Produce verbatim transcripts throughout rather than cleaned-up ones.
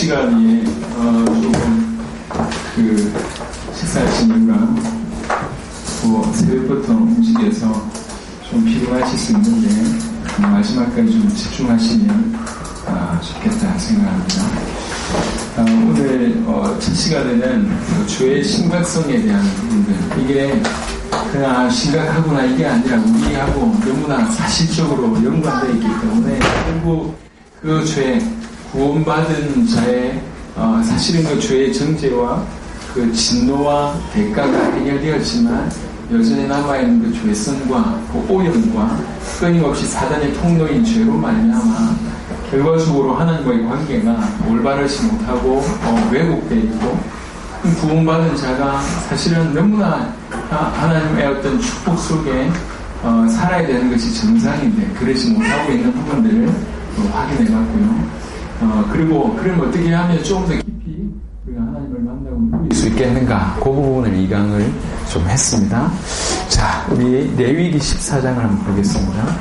시간이 어, 조금 그 식사하시는 건 뭐 새벽부터 움직여서 좀 피곤하실 수 있는데 마지막까지 좀 집중하시면 아, 좋겠다 생각합니다. 아, 오늘 어, 첫 시간에는 그 주의 심각성에 대한 부분들, 이게 그냥 심각하구나 이게 아니라 우리하고 너무나 사실적으로 연관되어 있기 때문에 결국 그 죄, 구원받은 자의 어, 사실은 그 죄의 정죄와 그 진노와 대가가 해결되었지만 여전히 남아있는 그 죄성과 그 오염과 끊임없이 사단의 통로인 죄로 말미암아 결과적으로 하나님과의 관계가 올바르지 못하고 어, 왜곡되어 있고, 구원받은 자가 사실은 너무나 하나님의 어떤 축복 속에 어, 살아야 되는 것이 정상인데 그러지 못하고 있는 부분들을 어, 확인해 봤고요. 어, 그리고 그럼 어떻게 하면 조금 더 깊이 우리가 하나님을 만나고 누릴 수 있겠는가, 그 부분을 이 강을 좀 했습니다. 자, 우리 레위기 십사 장을 한번 보겠습니다.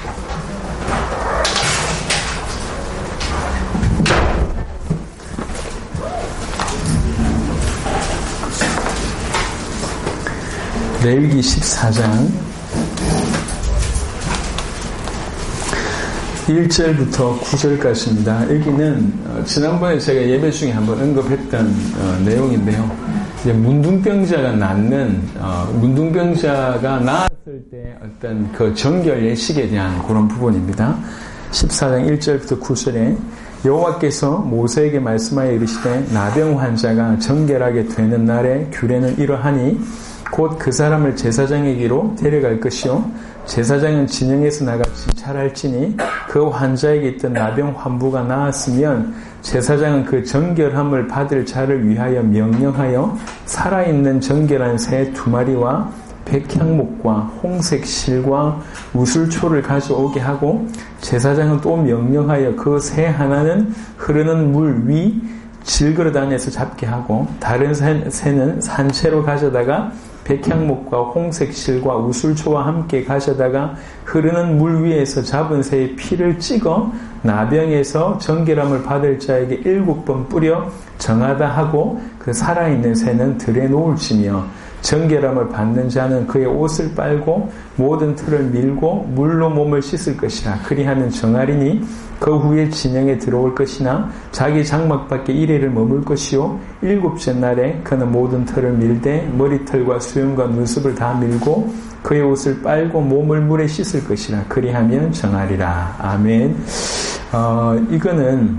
레위기 십사 장 일 절부터 구 절까지입니다. 여기는 어, 지난번에 제가 예배 중에 한번 언급했던 어, 내용인데요. 이제 문둥병자가 낫는 어, 문둥병자가 나았을 때 어떤 그 정결 예식에 대한 그런 부분입니다. 십사 장 일 절부터 구 절에 여호와께서 모세에게 말씀하여 이르시되 나병 환자가 정결하게 되는 날에 규례는 이러하니 곧 그 사람을 제사장에게로 데려갈 것이요 제사장은 진영에서 나가 진찰할지니 그 환자에게 있던 나병 환부가 나았으면 제사장은 그 정결함을 받을 자를 위하여 명령하여 살아있는 정결한 새 두 마리와 백향목과 홍색 실과 우슬초를 가져오게 하고, 제사장은 또 명령하여 그 새 하나는 흐르는 물 위 질그릇 안에서 잡게 하고, 다른 새는 산채로 가져다가 백향목과 홍색 실과 우슬초와 함께 가져다가 흐르는 물 위에서 잡은 새의 피를 찍어 나병에서 정결함을 받을 자에게 일곱 번 뿌려 정하다 하고, 그 살아있는 새는 들에 놓을지며 정결함을 받는 자는 그의 옷을 빨고 모든 틀을 밀고 물로 몸을 씻을 것이라. 그리하면 정하리니 그 후에 진영에 들어올 것이나 자기 장막 밖에 일일을 머물 것이요 일곱째 날에 그는 모든 털을 밀되 머리털과 수염과 눈썹을 다 밀고 그의 옷을 빨고 몸을 물에 씻을 것이라. 그리하면 정하리라. 아멘. 어, 이거는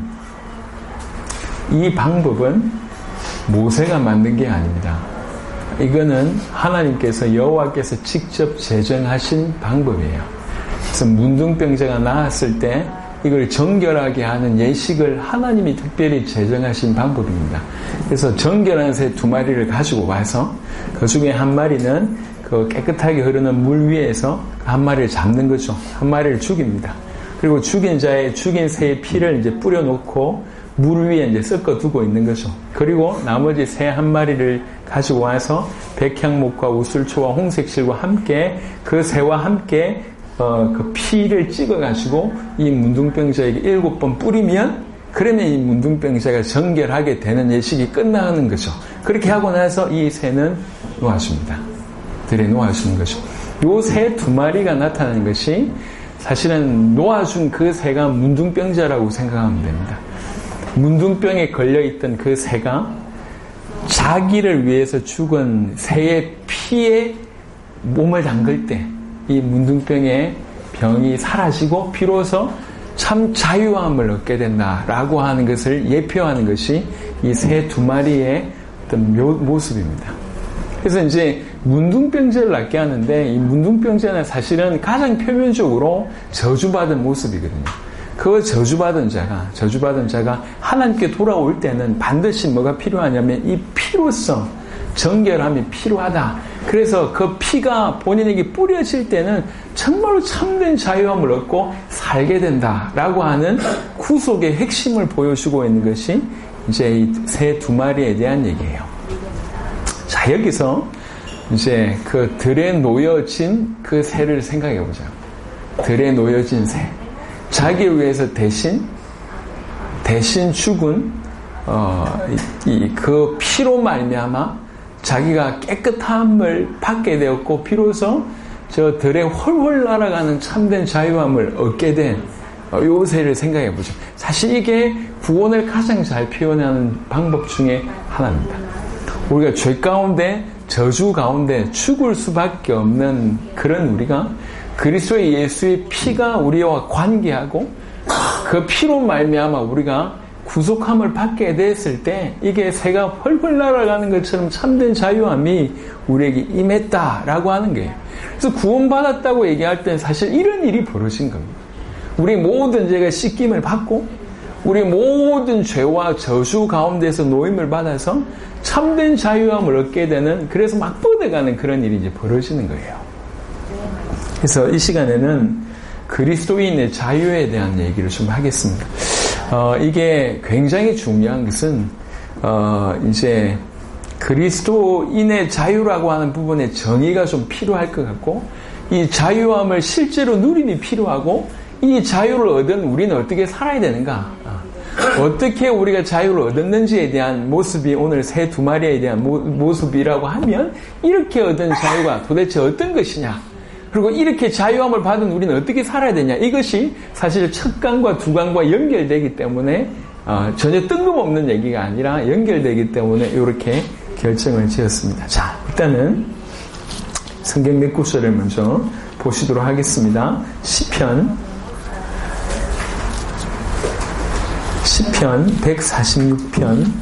이 방법은 모세가 만든 게 아닙니다. 이거는 하나님께서 여호와께서 직접 제정하신 방법이에요. 그래서 문둥병자가 나았을 때 이걸 정결하게 하는 예식을 하나님이 특별히 제정하신 방법입니다. 그래서 정결한 새 두 마리를 가지고 와서 그 중에 한 마리는 그 깨끗하게 흐르는 물 위에서 한 마리를 잡는 거죠. 한 마리를 죽입니다. 그리고 죽인 자의 죽인 새의 피를 이제 뿌려놓고 물 위에 이제 섞어 두고 있는 거죠. 그리고 나머지 새 한 마리를 가지고 와서 백향목과 우슬초와 홍색실과 함께 그 새와 함께 어, 그 피를 찍어가지고 이 문둥병자에게 일곱 번 뿌리면, 그러면 이 문둥병자가 정결하게 되는 예식이 끝나는 거죠. 그렇게 하고 나서 이 새는 놓아줍니다. 들에 놓아주는 거죠. 요 새 두 마리가 나타나는 것이 사실은 놓아준 그 새가 문둥병자라고 생각하면 됩니다. 문둥병에 걸려있던 그 새가 자기를 위해서 죽은 새의 피에 몸을 담글 때 이 문둥병의 병이 사라지고 비로소 참 자유함을 얻게 된다라고 하는 것을 예표하는 것이 이 새 두 마리의 어떤 묘, 모습입니다. 그래서 이제 문둥병자를 낫게 하는데, 이 문둥병자는 사실은 가장 표면적으로 저주받은 모습이거든요. 그 저주받은 자가, 저주받은 자가 하나님께 돌아올 때는 반드시 뭐가 필요하냐면 이 피로서 정결함이 필요하다. 그래서 그 피가 본인에게 뿌려질 때는 정말로 참된 자유함을 얻고 살게 된다라고 하는 구속의 핵심을 보여주고 있는 것이 이제 이 새 두 마리에 대한 얘기예요. 자, 여기서 이제 그 들에 놓여진 그 새를 생각해 보자. 들에 놓여진 새. 자기를 위해서 대신 대신 죽은 어, 이, 그 피로 말미암아 자기가 깨끗함을 받게 되었고 비로소 저 들에 훨훨 날아가는 참된 자유함을 얻게 된 요새를 생각해 보죠. 사실 이게 구원을 가장 잘 표현하는 방법 중에 하나입니다. 우리가 죄 가운데 저주 가운데 죽을 수밖에 없는 그런 우리가 그리스도의 예수의 피가 우리와 관계하고 그 피로 말미암아 우리가 구속함을 받게 됐을 때 이게 새가 펄펄 날아가는 것처럼 참된 자유함이 우리에게 임했다라고 하는 거예요. 그래서 구원받았다고 얘기할 때는 사실 이런 일이 벌어진 겁니다. 우리 모든 죄가 씻김을 받고 우리 모든 죄와 저주 가운데서 노임을 받아서 참된 자유함을 얻게 되는, 그래서 막 뻗어가는 그런 일이 이제 벌어지는 거예요. 그래서 이 시간에는 그리스도인의 자유에 대한 얘기를 좀 하겠습니다. 어, 이게 굉장히 중요한 것은, 어, 이제, 그리스도인의 자유라고 하는 부분에 정의가 좀 필요할 것 같고, 이 자유함을 실제로 누림이 필요하고, 이 자유를 얻은 우리는 어떻게 살아야 되는가? 어떻게 우리가 자유를 얻었는지에 대한 모습이 오늘 새 두 마리에 대한 모, 모습이라고 하면, 이렇게 얻은 자유가 도대체 어떤 것이냐? 그리고 이렇게 자유함을 받은 우리는 어떻게 살아야 되냐? 이것이 사실 첫 강과 두 강과 연결되기 때문에 어, 전혀 뜬금없는 얘기가 아니라 연결되기 때문에 이렇게 결정을 지었습니다. 자, 일단은 성경 몇 구절을 먼저 보시도록 하겠습니다. 시편 시편 백사십육 편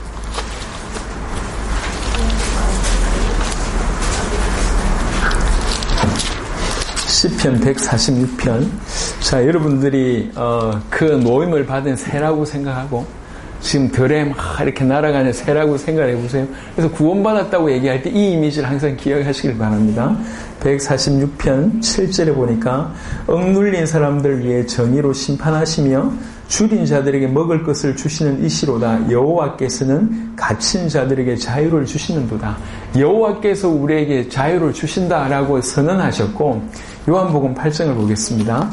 시편 백사십육 편. 자, 여러분들이 어, 그 노임을 받은 새라고 생각하고 지금 들에 막 이렇게 날아가는 새라고 생각해 보세요. 그래서 구원받았다고 얘기할 때 이 이미지를 항상 기억하시길 바랍니다. 백사십육 편 칠 절에 보니까 억눌린 사람들 위해 정의로 심판하시며 줄인 자들에게 먹을 것을 주시는 이시로다. 여호와께서는 갇힌 자들에게 자유를 주시는도다. 여호와께서 우리에게 자유를 주신다라고 선언하셨고, 요한복음 팔 장을 보겠습니다.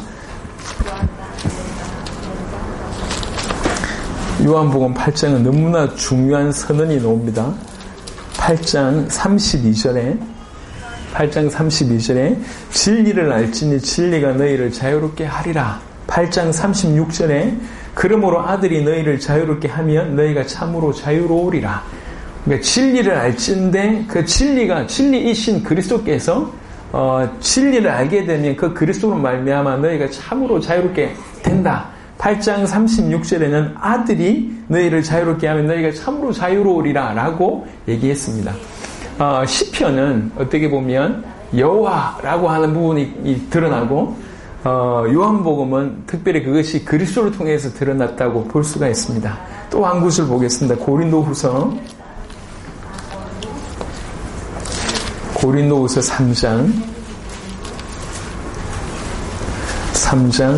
요한복음 팔 장은 너무나 중요한 선언이 나옵니다. 팔 장 삼십이 절에 팔 장 삼십이 절에 진리를 알지니 진리가 너희를 자유롭게 하리라. 팔 장 삼십육 절에 그러므로 아들이 너희를 자유롭게 하면 너희가 참으로 자유로우리라. 그러니까 진리를 알지인데 그 진리가 진리이신 그리스도께서 어, 진리를 알게 되면 그 그리스도로 말미암아 너희가 참으로 자유롭게 된다. 팔 장 삼십육 절에는 아들이 너희를 자유롭게 하면 너희가 참으로 자유로우리라 라고 얘기했습니다. 어, 시편은 어떻게 보면 여호와라고 하는 부분이 드러나고 어, 요한복음은 특별히 그것이 그리스도를 통해서 드러났다고 볼 수가 있습니다. 또 한 구절 보겠습니다. 고린도후서 고린도후서 삼 장 삼 장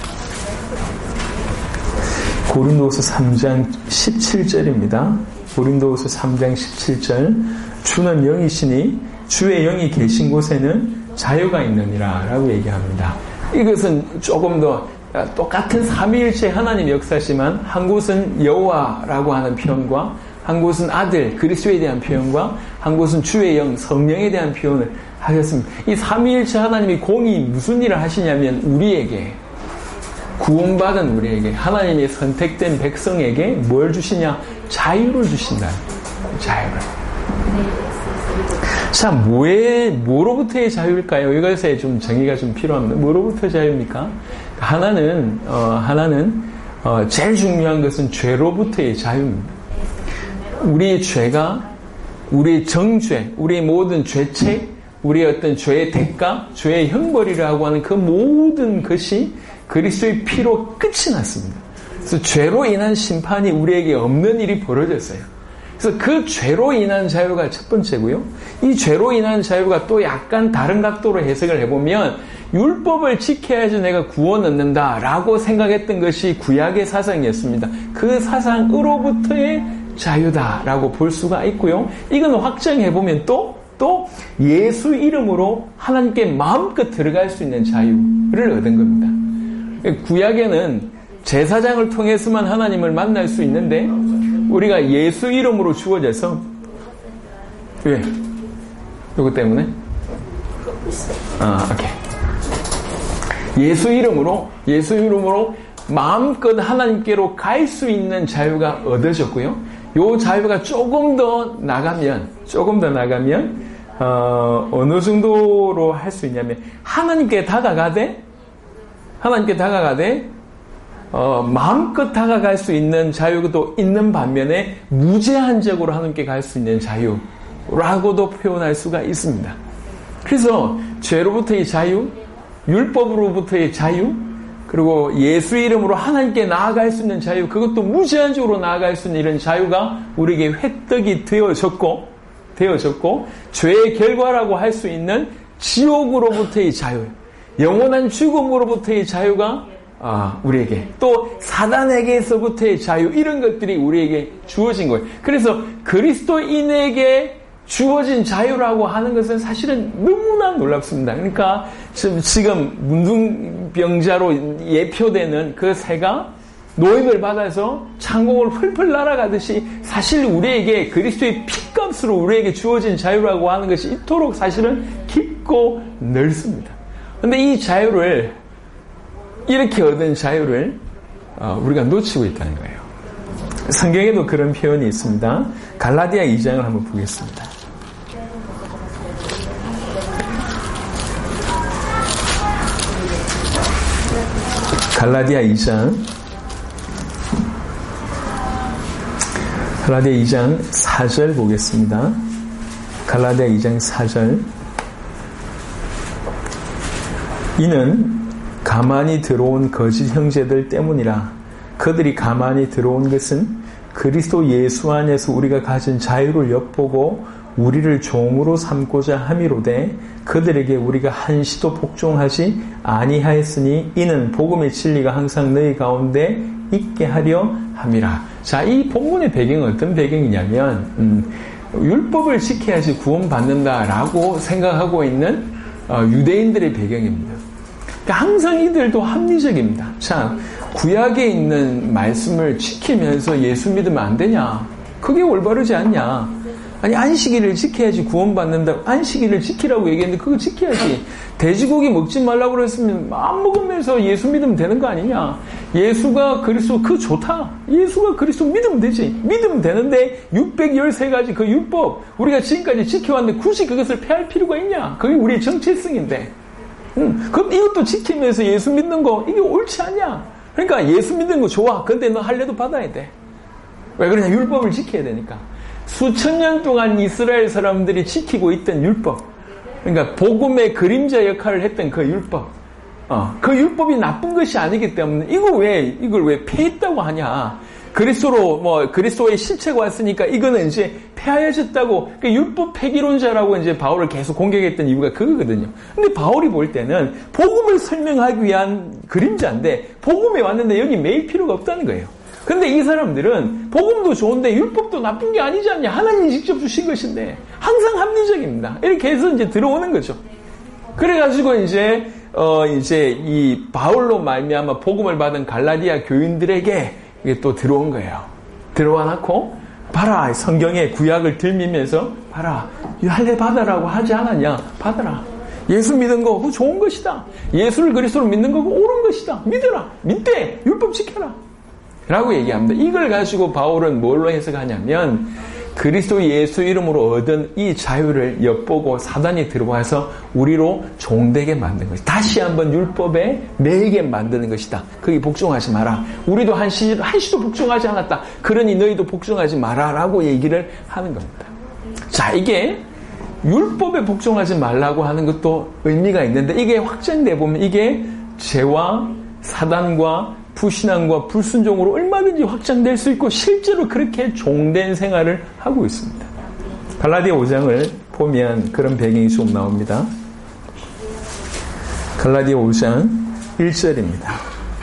고린도후서 삼 장 십칠 절입니다. 고린도후서 삼 장 십칠 절 주는 영이시니 주의 영이 계신 곳에는 자유가 있느니라 라고 얘기합니다. 이것은 조금 더 똑같은 삼위일체 하나님의 역사지만 한 곳은 여호와라고 하는 표현과 한 곳은 아들 그리스도에 대한 표현과 한 곳은 주의 영 성령에 대한 표현을 하셨습니다. 이 삼위일체 하나님이 공이 무슨 일을 하시냐면 우리에게 구원받은 우리에게 하나님의 선택된 백성에게 뭘 주시냐? 자유를 주신다. 자유를. 자, 뭐에, 뭐로부터의 자유일까요? 이것에 좀 정의가 좀 필요합니다. 뭐로부터 자유입니까? 하나는, 어, 하나는, 어, 제일 중요한 것은 죄로부터의 자유입니다. 우리의 죄가, 우리의 정죄, 우리의 모든 죄책, 우리의 어떤 죄의 대가, 죄의 형벌이라고 하는 그 모든 것이 그리스도의 피로 끝이 났습니다. 그래서 죄로 인한 심판이 우리에게 없는 일이 벌어졌어요. 그래서 그 죄로 인한 자유가 첫 번째고요. 이 죄로 인한 자유가 또 약간 다른 각도로 해석을 해보면 율법을 지켜야지 내가 구원 얻는다라고 생각했던 것이 구약의 사상이었습니다. 그 사상으로부터의 자유다라고 볼 수가 있고요. 이건 확정해보면 또, 또 예수 이름으로 하나님께 마음껏 들어갈 수 있는 자유를 얻은 겁니다. 구약에는 제사장을 통해서만 하나님을 만날 수 있는데 우리가 예수 이름으로 주어져서 왜? 누구 때문에? 아, 오케이. 예수 이름으로 예수 이름으로 마음껏 하나님께로 갈 수 있는 자유가 얻어졌고요. 요 자유가 조금 더 나가면 조금 더 나가면 어, 어느 정도로 할 수 있냐면 하나님께 다가가되 하나님께 다가가되 어, 마음껏 다가갈 수 있는 자유도 있는 반면에 무제한적으로 하나님께 갈 수 있는 자유라고도 표현할 수가 있습니다. 그래서 죄로부터의 자유, 율법으로부터의 자유, 그리고 예수 이름으로 하나님께 나아갈 수 있는 자유, 그것도 무제한적으로 나아갈 수 있는 이런 자유가 우리에게 획득이 되어졌고, 되어졌고, 죄의 결과라고 할 수 있는 지옥으로부터의 자유, 영원한 죽음으로부터의 자유가 아, 우리에게, 또 사단에게서부터의 자유, 이런 것들이 우리에게 주어진 거예요. 그래서 그리스도인에게 주어진 자유라고 하는 것은 사실은 너무나 놀랍습니다. 그러니까 지금 문둥병자로 예표되는 그 새가 노임을 받아서 창공을 펄펄 날아가듯이 사실 우리에게 그리스도의 피값으로 우리에게 주어진 자유라고 하는 것이 이토록 사실은 깊고 넓습니다. 그런데 이 자유를, 이렇게 얻은 자유를 우리가 놓치고 있다는 거예요. 성경에도 그런 표현이 있습니다. 갈라디아 이 장을 한번 보겠습니다. 갈라디아 이 장 갈라디아 이 장 사 절 보겠습니다. 갈라디아 이 장 사 절 이는 가만히 들어온 거짓 형제들 때문이라. 그들이 가만히 들어온 것은 그리스도 예수 안에서 우리가 가진 자유를 엿보고 우리를 종으로 삼고자 함이로되 그들에게 우리가 한시도 복종하지 아니하였으니 이는 복음의 진리가 항상 너희 가운데 있게 하려 함이라. 자, 이 본문의 배경은 어떤 배경이냐면 음, 율법을 지켜야지 구원받는다라고 생각하고 있는 어, 유대인들의 배경입니다. 그러니까 항상 이들도 합리적입니다. 자, 구약에 있는 말씀을 지키면서 예수 믿으면 안 되냐? 그게 올바르지 않냐? 아니, 안식일을 지켜야지 구원받는다. 안식일을 지키라고 얘기했는데 그거 지켜야지. 돼지고기 먹지 말라고 그랬으면 안 먹으면서 예수 믿으면 되는 거 아니냐. 예수가 그리스도, 그거 좋다. 예수가 그리스도 믿으면 되지. 믿으면 되는데 육백십삼 가지 그 율법 우리가 지금까지 지켜왔는데 굳이 그것을 폐할 필요가 있냐. 그게 우리의 정체성인데. 응. 그럼 이것도 지키면서 예수 믿는 거 이게 옳지 않냐. 그러니까 예수 믿는 거 좋아. 근데 너 할례도 받아야 돼. 왜 그러냐. 율법을 지켜야 되니까. 수천 년 동안 이스라엘 사람들이 지키고 있던 율법, 그러니까 복음의 그림자 역할을 했던 그 율법, 어, 그 율법이 나쁜 것이 아니기 때문에 이거 왜 이걸 왜 폐했다고 하냐? 그리스도로 뭐 그리스도의 실체가 왔으니까 이거는 이제 폐하여졌다고. 그러니까 율법 폐기론자라고 이제 바울을 계속 공격했던 이유가 그거거든요. 근데 바울이 볼 때는 복음을 설명하기 위한 그림자인데 복음에 왔는데 여기 매일 필요가 없다는 거예요. 근데 이 사람들은 복음도 좋은데 율법도 나쁜 게 아니지 않냐. 하나님이 직접 주신 것인데 항상 합리적입니다. 이렇게 해서 이제 들어오는 거죠. 그래가지고 이제 어 이제 이 바울로 말미암아 복음을 받은 갈라디아 교인들에게 이게 또 들어온 거예요. 들어와 놓고 봐라, 성경의 구약을 들미면서 봐라, 할례 받아라고 하지 않았냐. 받아라. 예수 믿은 거 그거 좋은 것이다. 예수를 그리스도로 믿는 거 그거 옳은 것이다. 믿어라. 믿되 율법 지켜라. 라고 얘기합니다. 이걸 가지고 바울은 뭘로 해석하냐면 그리스도 예수 이름으로 얻은 이 자유를 엿보고 사단이 들어와서 우리로 종되게 만든 것이다. 다시 한번 율법에 매이게 만드는 것이다. 거기 복종하지 마라. 우리도 한시, 한시도 복종하지 않았다. 그러니 너희도 복종하지 마라 라고 얘기를 하는 겁니다. 자, 이게 율법에 복종하지 말라고 하는 것도 의미가 있는데 이게 확장돼 보면 이게 죄와 사단과 불신앙과 불순종으로 얼마든지 확장될 수 있고 실제로 그렇게 종된 생활을 하고 있습니다. 갈라디아 오 장을 보면 그런 배경이 좀 나옵니다. 갈라디아 오 장 일 절입니다.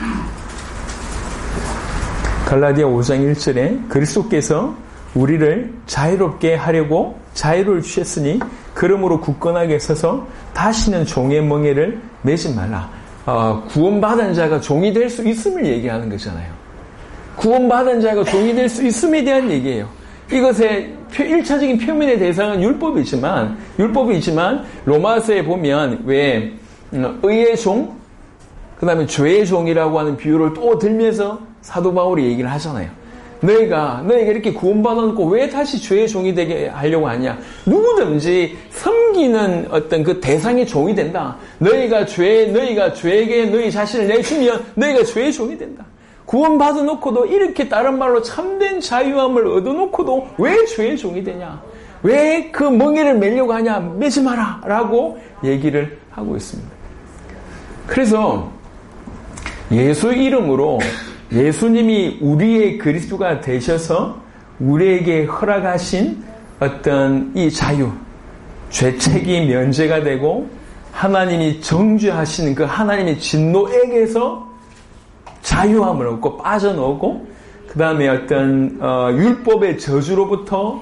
갈라디아 오 장 일 절에 그리스도께서 우리를 자유롭게 하려고 자유를 주셨으니 그러므로 굳건하게 서서 다시는 종의 멍에를 매지 말라. 어, 구원받은 자가 종이 될 수 있음을 얘기하는 거잖아요. 구원받은 자가 종이 될 수 있음에 대한 얘기예요. 이것의 일차적인 표면의 대상은 율법이지만, 율법이지만, 로마서에 보면, 왜, 의의 종, 그 다음에 죄의 종이라고 하는 비유를 또 들면서 사도 바울이 얘기를 하잖아요. 너희가, 너희가 이렇게 구원받아놓고 왜 다시 죄의 종이 되게 하려고 하냐? 누구든지 섬기는 어떤 그 대상의 종이 된다. 너희가 죄, 너희가 죄에게 너희 자신을 내주면 너희가 죄의 종이 된다. 구원받아놓고도 이렇게 다른 말로 참된 자유함을 얻어놓고도 왜 죄의 종이 되냐? 왜 그 멍에를 매려고 하냐? 매지 마라! 라고 얘기를 하고 있습니다. 그래서 예수 이름으로 예수님이 우리의 그리스도가 되셔서 우리에게 허락하신 어떤 이 자유, 죄책이 면제가 되고 하나님이 정죄하시는 그 하나님의 진노에게서 자유함을 얻고 빠져나오고 그 다음에 어떤 어, 율법의 저주로부터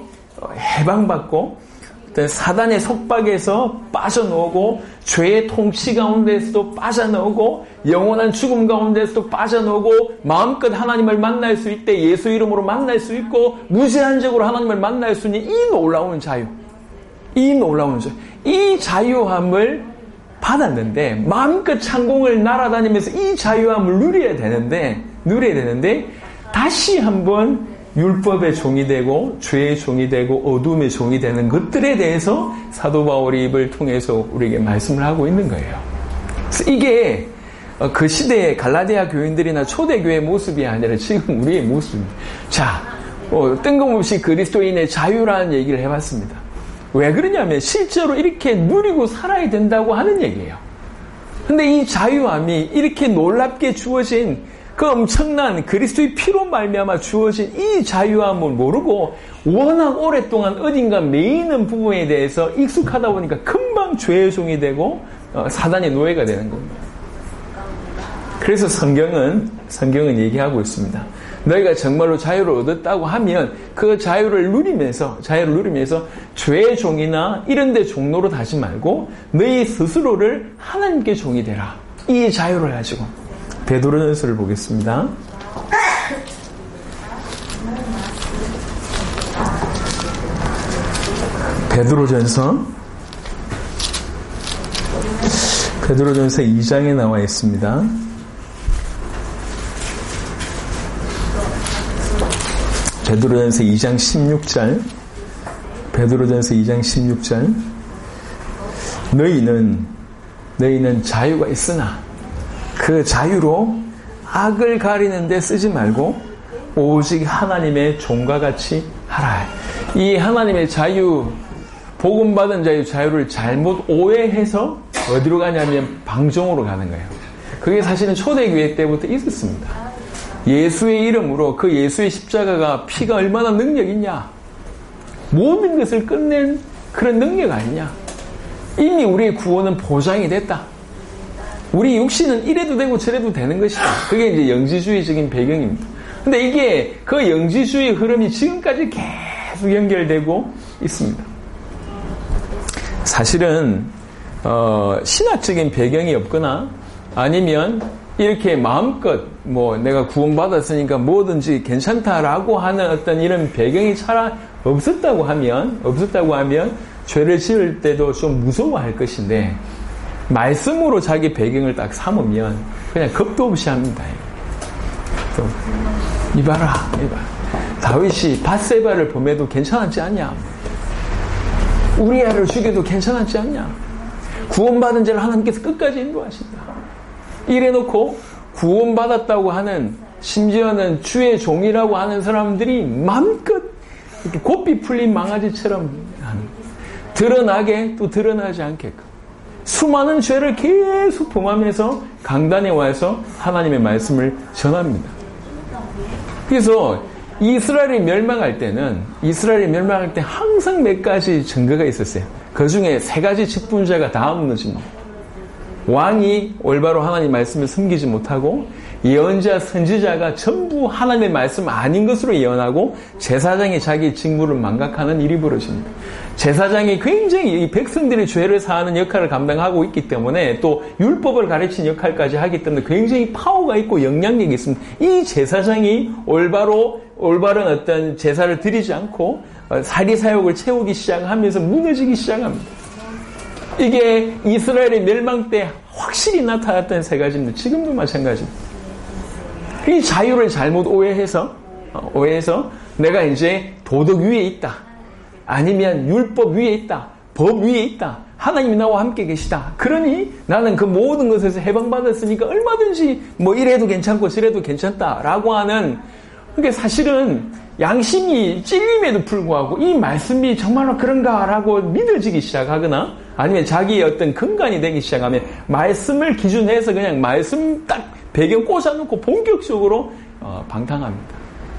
해방받고 어떤 사단의 속박에서 빠져나오고 죄의 통치 가운데에서도 빠져나오고 영원한 죽음 가운데에서도 빠져나오고 마음껏 하나님을 만날 수 있대 예수 이름으로 만날 수 있고 무제한적으로 하나님을 만날 수 있는 이 놀라운 자유, 이 놀라운 자유, 이 자유함을 받았는데 마음껏 창공을 날아다니면서 이 자유함을 누려야 되는데 누려야 되는데 다시 한번 율법의 종이 되고 죄의 종이 되고 어둠의 종이 되는 것들에 대해서 사도 바울이 입을 통해서 우리에게 말씀을 하고 있는 거예요. 그래서 이게 그 시대의 갈라디아 교인들이나 초대교회의 모습이 아니라 지금 우리의 모습입니다. 자, 어, 뜬금없이 그리스도인의 자유라는 얘기를 해봤습니다. 왜 그러냐면 실제로 이렇게 누리고 살아야 된다고 하는 얘기예요. 근데 이 자유함이 이렇게 놀랍게 주어진 그 엄청난 그리스도의 피로 말미암아 주어진 이 자유함을 모르고 워낙 오랫동안 어딘가 매이는 부분에 대해서 익숙하다 보니까 금방 죄의 종이 되고 사단의 노예가 되는 겁니다. 그래서 성경은 성경은 얘기하고 있습니다. 너희가 정말로 자유를 얻었다고 하면 그 자유를 누리면서 자유를 누리면서 죄의 종이나 이런 데 종로로 다시 말고 너희 스스로를 하나님께 종이 되라. 이 자유를 가지고 베드로전서를 보겠습니다. 베드로전서 베드로전서 이 장에 나와 있습니다. 베드로전서 이 장 십육 절 베드로전서 이 장 십육 절 너희는 너희는 자유가 있으나 그 자유로 악을 가리는 데 쓰지 말고 오직 하나님의 종과 같이 하라. 이 하나님의 자유, 복음받은 자유, 자유를 잘못 오해해서 어디로 가냐면 방종으로 가는 거예요. 그게 사실은 초대교회 때부터 있었습니다. 예수의 이름으로 그 예수의 십자가가 피가 얼마나 능력 있냐. 모든 것을 끝낸 그런 능력 아니냐. 이미 우리의 구원은 보장이 됐다. 우리 육신은 이래도 되고 저래도 되는 것이다. 그게 이제 영지주의적인 배경입니다. 근데 이게 그 영지주의 흐름이 지금까지 계속 연결되고 있습니다. 사실은 어, 신학적인 배경이 없거나 아니면 이렇게 마음껏 뭐 내가 구원받았으니까 뭐든지 괜찮다라고 하는 어떤 이런 배경이 차라 없었다고 하면 없었다고 하면 죄를 지을 때도 좀 무서워할 것인데 말씀으로 자기 배경을 딱 삼으면 그냥 겁도 없이 합니다. 이봐라, 이봐. 다윗이 밧세바를 범해도 괜찮았지 않냐? 우리아를 죽여도 괜찮았지 않냐? 구원받은 자를 하나님께서 끝까지 인도하신다. 이래놓고 구원받았다고 하는 심지어는 주의 종이라고 하는 사람들이 마음껏 이렇게 고삐 풀린 망아지처럼 하는 드러나게 또 드러나지 않게끔 수많은 죄를 계속 범하면서 강단에 와서 하나님의 말씀을 전합니다. 그래서 이스라엘이 멸망할 때는 이스라엘이 멸망할 때 항상 몇 가지 증거가 있었어요. 그 중에 세 가지 직분자가 다 무너집니다. 왕이 올바로 하나님 말씀을 섬기지 못하고 예언자, 선지자가 전부 하나님의 말씀 아닌 것으로 예언하고 제사장이 자기 직무를 망각하는 일이 벌어집니다. 제사장이 굉장히 이 백성들의 죄를 사하는 역할을 감당하고 있기 때문에 또 율법을 가르치는 역할까지 하기 때문에 굉장히 파워가 있고 영향력이 있습니다. 이 제사장이 올바로 올바른 어떤 제사를 드리지 않고 사리사욕을 채우기 시작하면서 무너지기 시작합니다. 이게 이스라엘의 멸망 때 확실히 나타났던 세 가지입니다. 지금도 마찬가지입니다. 이 자유를 잘못 오해해서 오해해서 내가 이제 도덕 위에 있다. 아니면 율법 위에 있다. 법 위에 있다. 하나님이 나와 함께 계시다. 그러니 나는 그 모든 것에서 해방받았으니까 얼마든지 뭐 이래도 괜찮고 저래도 괜찮다라고 하는, 그러니까 사실은 양심이 찔림에도 불구하고 이 말씀이 정말로 그런가라고 믿어지기 시작하거나 아니면 자기의 어떤 근간이 되기 시작하면 말씀을 기준해서 그냥 말씀 딱 배경 꽂아놓고 본격적으로 어, 방탕합니다.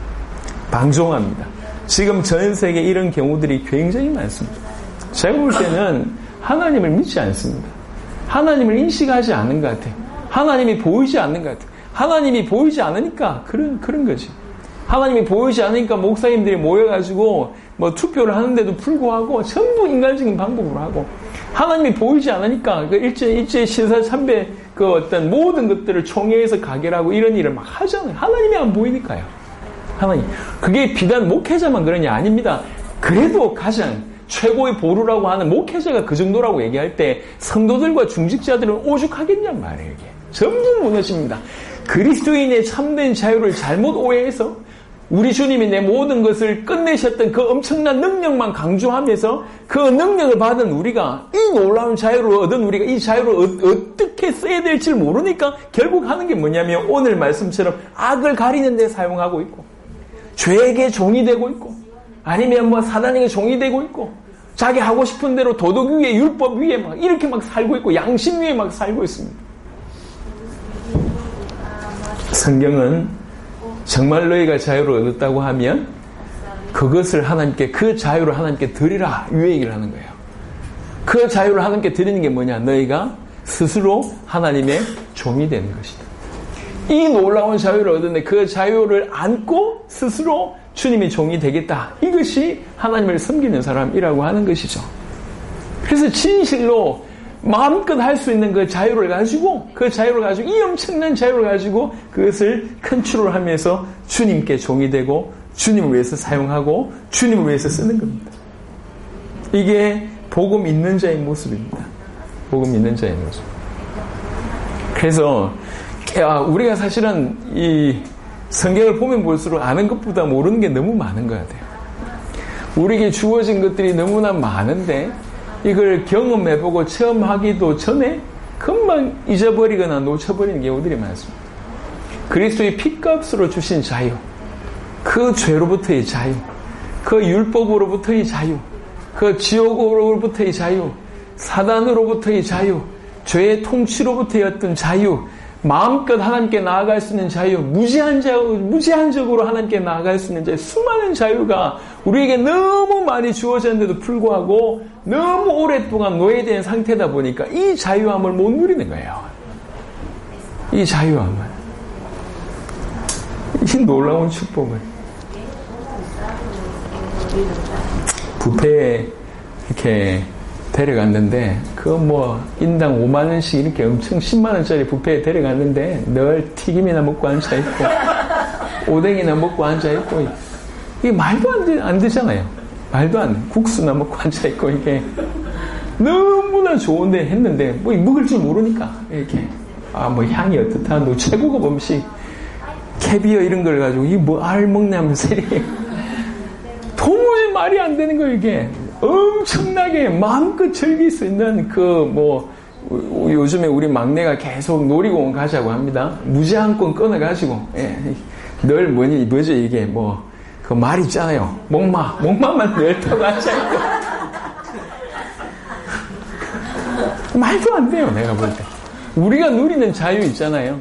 방종합니다. 지금 전 세계에 이런 경우들이 굉장히 많습니다. 제가 볼 때는 하나님을 믿지 않습니다. 하나님을 인식하지 않는 것 같아요. 하나님이 보이지 않는 것 같아요. 하나님이 보이지 않으니까 그런, 그런 거지. 하나님이 보이지 않으니까 목사님들이 모여가지고 뭐 투표를 하는데도 불구하고 전부 인간적인 방법으로 하고, 하나님이 보이지 않으니까 그 일제, 일제 신사 참배 그 어떤 모든 것들을 총회에서 가결하고 이런 일을 막 하잖아요. 하나님이 안 보이니까요. 하나님. 그게 비단 목회자만 그런 게 아닙니다. 그래도 가장 최고의 보루라고 하는 목회자가 그 정도라고 얘기할 때 성도들과 중직자들은 오죽하겠냔 말이에요. 이게. 전부 무너집니다. 그리스도인의 참된 자유를 잘못 오해해서 우리 주님이 내 모든 것을 끝내셨던 그 엄청난 능력만 강조하면서 그 능력을 받은 우리가, 이 놀라운 자유를 얻은 우리가 이 자유를 어, 어떻게 써야 될지 모르니까 결국 하는 게 뭐냐면 오늘 말씀처럼 악을 가리는 데 사용하고 있고, 죄에게 종이 되고 있고, 아니면 뭐 사단에게 종이 되고 있고, 자기 하고 싶은 대로 도덕 위에 율법 위에 막 이렇게 막 살고 있고, 양심 위에 막 살고 있습니다. 성경은 정말 너희가 자유를 얻었다고 하면 그것을 하나님께, 그 자유를 하나님께 드리라, 이 얘기를 하는 거예요. 그 자유를 하나님께 드리는 게 뭐냐? 너희가 스스로 하나님의 종이 되는 것이다. 이 놀라운 자유를 얻었는데 그 자유를 안고 스스로 주님의 종이 되겠다. 이것이 하나님을 섬기는 사람이라고 하는 것이죠. 그래서 진실로 마음껏 할 수 있는 그 자유를 가지고, 그 자유를 가지고, 이 엄청난 자유를 가지고 그것을 컨트롤하면서 주님께 종이 되고 주님을 위해서 사용하고 주님을 위해서 쓰는 겁니다. 이게 복음 있는 자의 모습입니다. 복음 있는 자의 모습. 그래서 우리가 사실은 이 성경을 보면 볼수록 아는 것보다 모르는 게 너무 많은 것 같아요. 우리에게 주어진 것들이 너무나 많은데 이걸 경험해보고 체험하기도 전에 금방 잊어버리거나 놓쳐버리는 경우들이 많습니다. 그리스도의 피값으로 주신 자유, 그 죄로부터의 자유, 그 율법으로부터의 자유, 그 지옥으로부터의 자유, 사단으로부터의 자유, 죄의 통치로부터의 어떤 자유, 마음껏 하나님께 나아갈 수 있는 자유, 무제한 자유, 무제한적으로 하나님께 나아갈 수 있는 자유, 수많은 자유가 우리에게 너무 많이 주어졌는데도 불구하고 너무 오랫동안 노예된 상태다 보니까 이 자유함을 못 누리는 거예요. 이 자유함을. 이 놀라운 축복을. 뷔페에 이렇게 데려갔는데 그 뭐 인당 오만 원씩 이렇게 엄청 십만 원짜리 뷔페에 데려갔는데 늘 튀김이나 먹고 앉아있고 오뎅이나 먹고 앉아있고, 이게 말도 안, 되, 안 되잖아요. 말도 안 돼. 국수나 먹고 앉아있고, 이게 너무나 좋은데 했는데 뭐 먹을 줄 모르니까 이렇게 아 뭐 향이 어떻다, 뭐 최고급 음식 캐비어 이런 걸 가지고 이 뭐 알 먹냐면서 이렇게 도무지 말이 안 되는 거예요. 이게 엄청나게 마음껏 즐길 수 있는 그 뭐 요즘에 우리 막내가 계속 놀이공원 가자고 합니다. 무제한권 끊어가지고, 예, 늘 뭐니 뭐죠 이게 뭐 그 말 있잖아요. 목마 목마만 늘 타고 앉아있고 말도 안 돼요. 내가 볼 때 우리가 누리는 자유 있잖아요.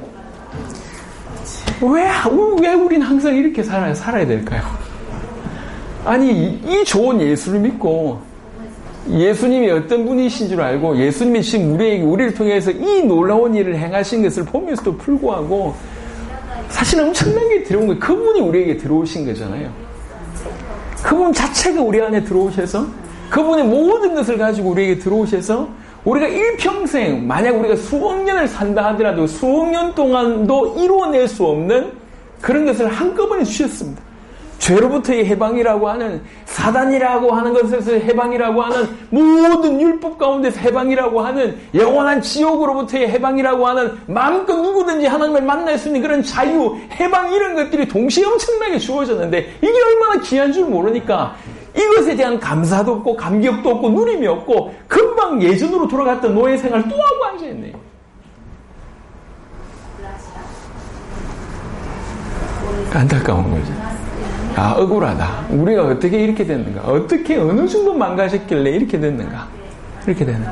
왜, 왜 우린 항상 이렇게 살아야, 살아야 될까요? 아니, 이 좋은 예수를 믿고 예수님이 어떤 분이신 줄 알고 예수님이 지금 우리에게, 우리를 통해서 이 놀라운 일을 행하신 것을 보면서도 불구하고 사실 엄청난 게 들어온 거예요. 그분이 우리에게 들어오신 거잖아요. 그분 자체가 우리 안에 들어오셔서 그분의 모든 것을 가지고 우리에게 들어오셔서 우리가 일평생 만약 우리가 수억 년을 산다 하더라도 수억 년 동안도 이루어낼 수 없는 그런 것을 한꺼번에 주셨습니다. 죄로부터의 해방이라고 하는 사단이라고 하는 것에서 해방이라고 하는 모든 율법 가운데서 해방이라고 하는 영원한 지옥으로부터의 해방이라고 하는 마음껏 누구든지 하나님을 만날 수 있는 그런 자유, 해방 이런 것들이 동시에 엄청나게 주어졌는데 이게 얼마나 귀한 줄 모르니까 이것에 대한 감사도 없고 감격도 없고 누림이 없고 금방 예전으로 돌아갔던 노예 생활 또 하고 앉아있네요. 안타까운 거죠. 아, 억울하다. 우리가 어떻게 이렇게 됐는가? 어떻게 어느 정도 망가졌길래 이렇게 됐는가? 이렇게 됐는가?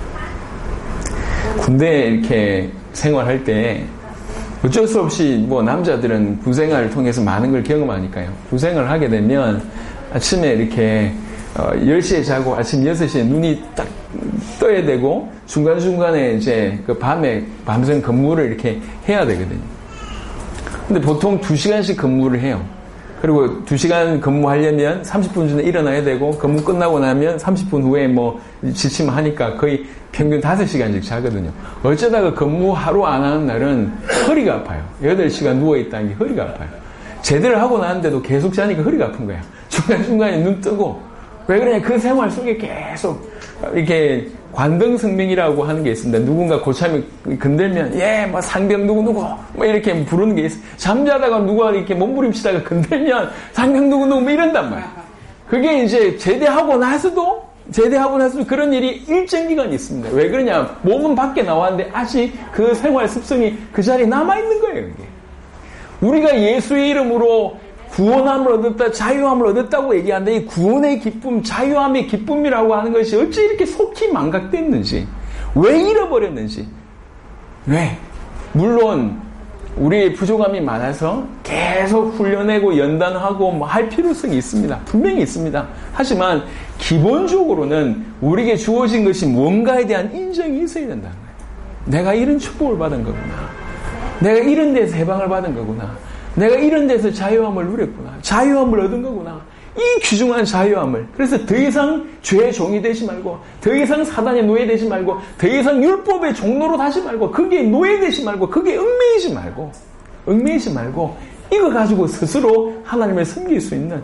군대에 이렇게 생활할 때 어쩔 수 없이 뭐 남자들은 군생활을 통해서 많은 걸 경험하니까요. 군생활을 하게 되면 아침에 이렇게 어, 열 시에 자고 아침 여섯 시에 눈이 딱 떠야 되고 중간중간에 이제 그 밤에 밤샘 근무를 이렇게 해야 되거든요. 근데 보통 두 시간씩 근무를 해요. 그리고 두 시간 근무하려면 삼십 분 전에 일어나야 되고 근무 끝나고 나면 삼십 분 후에 뭐 지치면 하니까 거의 평균 다섯 시간씩 자거든요. 어쩌다가 근무 하루 안 하는 날은 허리가 아파요. 여덟 시간 누워있다는 게 허리가 아파요. 제대로 하고 나는데도 계속 자니까 허리가 아픈 거야. 중간중간에 눈 뜨고 왜 그러냐 그 생활 속에 계속 이렇게 관등성명이라고 하는 게 있습니다. 누군가 고참이 건들면 예, 뭐 상병 누구누구 뭐 이렇게 부르는 게 있어요. 잠자다가 누가 이렇게 몸부림치다가 건들면 상병 누구누구 뭐 이런단 말이에요. 그게 이제 제대하고 나서도 제대하고 나서도 그런 일이 일정 기간 있습니다. 왜 그러냐 몸은 밖에 나왔는데 아직 그 생활 습성이 그 자리에 남아있는 거예요. 이게. 우리가 예수의 이름으로 구원함을 얻었다, 자유함을 얻었다고 얘기하는데 이 구원의 기쁨, 자유함의 기쁨이라고 하는 것이 어찌 이렇게 속히 망각됐는지, 왜 잃어버렸는지, 왜? 물론 우리의 부족함이 많아서 계속 훈련하고 연단하고 뭐 할 필요성이 있습니다. 분명히 있습니다. 하지만 기본적으로는 우리에게 주어진 것이 뭔가에 대한 인정이 있어야 된다는 거예요. 내가 이런 축복을 받은 거구나. 내가 이런 데서 해방을 받은 거구나. 내가 이런 데서 자유함을 누렸구나. 자유함을 얻은 거구나. 이 귀중한 자유함을. 그래서 더 이상 죄의 종이 되지 말고, 더 이상 사단의 노예되지 말고, 더 이상 율법의 종로로 다시 말고, 그게 노예되지 말고, 그게 얽매이지 말고, 얽매이지 말고, 이거 가지고 스스로 하나님을 섬길 수 있는,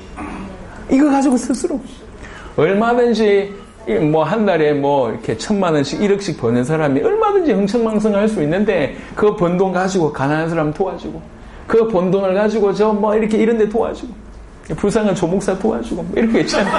이거 가지고 스스로 얼마든지 뭐 한 달에 뭐 이렇게 천만 원씩 일억씩 버는 사람이 얼마든지 흥청망청할 수 있는데 그 번 돈 가지고 가난한 사람 도와주고 그 번 돈을 가지고 저 뭐 이렇게 이런 데 도와주고 불쌍한 조목사 도와주고 뭐 이렇게 있잖아요.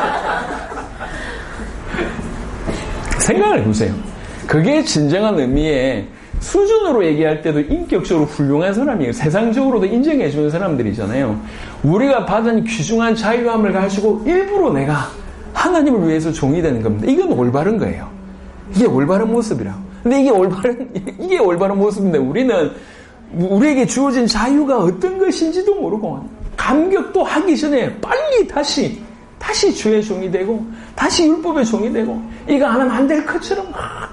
생각을 해보세요. 그게 진정한 의미의 수준으로 얘기할 때도 인격적으로 훌륭한 사람이에요. 세상적으로도 인정해주는 사람들이잖아요. 우리가 받은 귀중한 자유함을 가지고 일부러 내가 하나님을 위해서 종이 되는 겁니다. 이건 올바른 거예요. 이게 올바른 모습이라고. 근데 이게 올바른, 이게 올바른 모습인데 우리는 우리에게 주어진 자유가 어떤 것인지도 모르고 감격도 하기 전에 빨리 다시 다시 죄의 종이 되고 다시 율법의 종이 되고 이거 안 하면 안 될 것처럼 막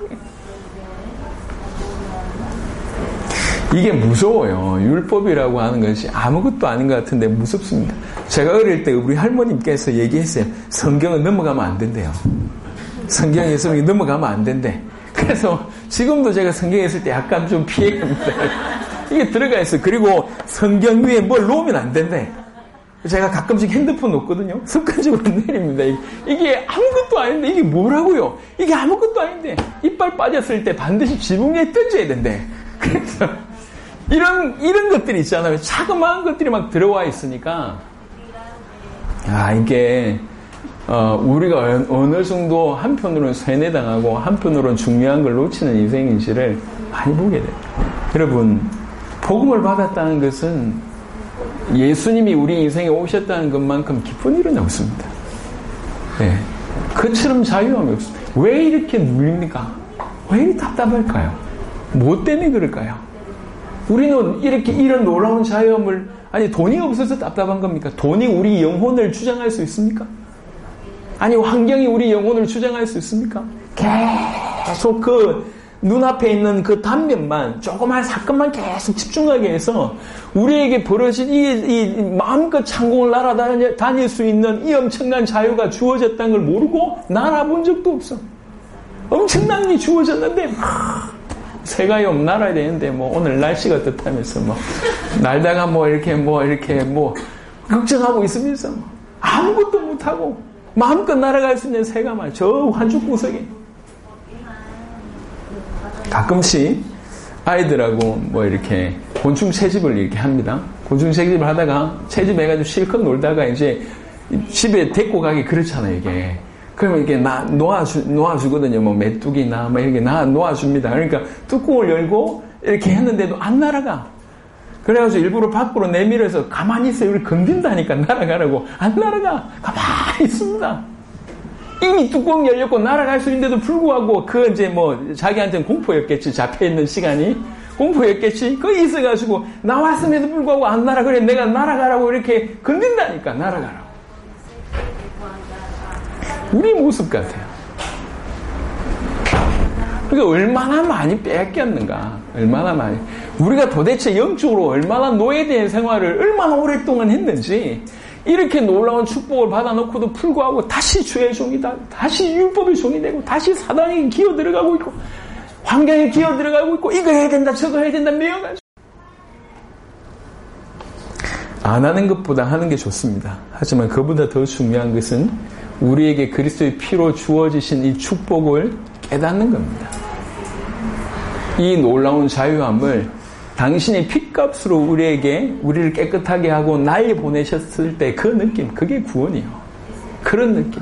이게 무서워요. 율법이라고 하는 것이 아무것도 아닌 것 같은데 무섭습니다. 제가 어릴 때 우리 할머님께서 얘기했어요. 성경은 넘어가면 안 된대요. 성경에 있으면 넘어가면 안 된대. 그래서 지금도 제가 성경에 있을 때 약간 좀 피해갑니다. 이게 들어가 있어요. 그리고 성경 위에 뭘 놓으면 안 된대. 제가 가끔씩 핸드폰 놓거든요. 습관적으로 내립니다. 이게 아무것도 아닌데 이게 뭐라고요? 이게 아무것도 아닌데 이빨 빠졌을 때 반드시 지붕 위에 던져야 된대. 그래서 이런 이런 것들이 있잖아요. 자그마한 것들이 막 들어와 있으니까 아 이게 어, 우리가 어느 정도 한편으로는 세뇌당하고 한편으로는 중요한 걸 놓치는 인생인지를 많이 보게 돼요. 여러분 복음을 받았다는 것은 예수님이 우리 인생에 오셨다는 것만큼 기쁜 일은 없습니다. 네. 그처럼 자유함이 없습니다. 왜 이렇게 눌립니까? 왜 이렇게 답답할까요? 뭐 때문에 그럴까요? 우리는 이렇게 이런 놀라운 자유함을 아니 돈이 없어서 답답한 겁니까? 돈이 우리 영혼을 주장할 수 있습니까? 아니 환경이 우리 영혼을 주장할 수 있습니까? 계속 그 눈앞에 있는 그 단면만, 조그만 사건만 계속 집중하게 해서 우리에게 벌어진 이, 이 마음껏 창공을 날아다닐 수 있는 이 엄청난 자유가 주어졌다는 걸 모르고 날아본 적도 없어. 엄청난 게 주어졌는데 막 새가 좀 날아야 되는데 뭐 오늘 날씨가 어떻다면서 뭐 날다가 뭐 이렇게 뭐 이렇게 뭐 걱정하고 있으면서 뭐 아무것도 못하고 마음껏 날아갈 수 있는 새가 막 저 환죽 구석에. 가끔씩 아이들하고 뭐 이렇게 곤충 채집을 이렇게 합니다. 곤충 채집을 하다가 채집해가지고 실컷 놀다가 이제 집에 데리고 가기 그렇잖아요, 이게. 그러면 이렇게 나, 놓아주, 놓아주거든요. 뭐 메뚜기나 뭐 이렇게 나, 놓아줍니다. 그러니까 뚜껑을 열고 이렇게 했는데도 안 날아가. 그래가지고 일부러 밖으로 내밀어서 가만히 있어요. 우리 건든다니까 날아가라고. 안 날아가. 가만히 있습니다. 이미 뚜껑 열렸고 날아갈 수 있는데도 불구하고 그 이제 뭐 자기한테는 공포였겠지. 잡혀있는 시간이. 공포였겠지. 거기 있어가지고 나왔음에도 불구하고 안 날아. 그래 내가 날아가라고 이렇게 건든다니까 날아가라고. 우리 모습 같아요. 그러니까 얼마나 많이 뺏겼는가. 얼마나 많이. 우리가 도대체 영적으로 얼마나 노예된 생활을 얼마나 오랫동안 했는지 이렇게 놀라운 축복을 받아놓고도 불구하고 다시 주의 종이다. 다시 율법의 종이 되고 다시 사단이 기어 들어가고 있고 환경에 기어 들어가고 있고 이거 해야 된다 저거 해야 된다 매어가지고 안 하는 것보다 하는 게 좋습니다. 하지만 그보다 더 중요한 것은 우리에게 그리스도의 피로 주어지신 이 축복을 깨닫는 겁니다. 이 놀라운 자유함을 당신의 핏값으로 우리에게 우리를 깨끗하게 하고 날 보내셨을 때 그 느낌, 그게 구원이에요. 그런 느낌.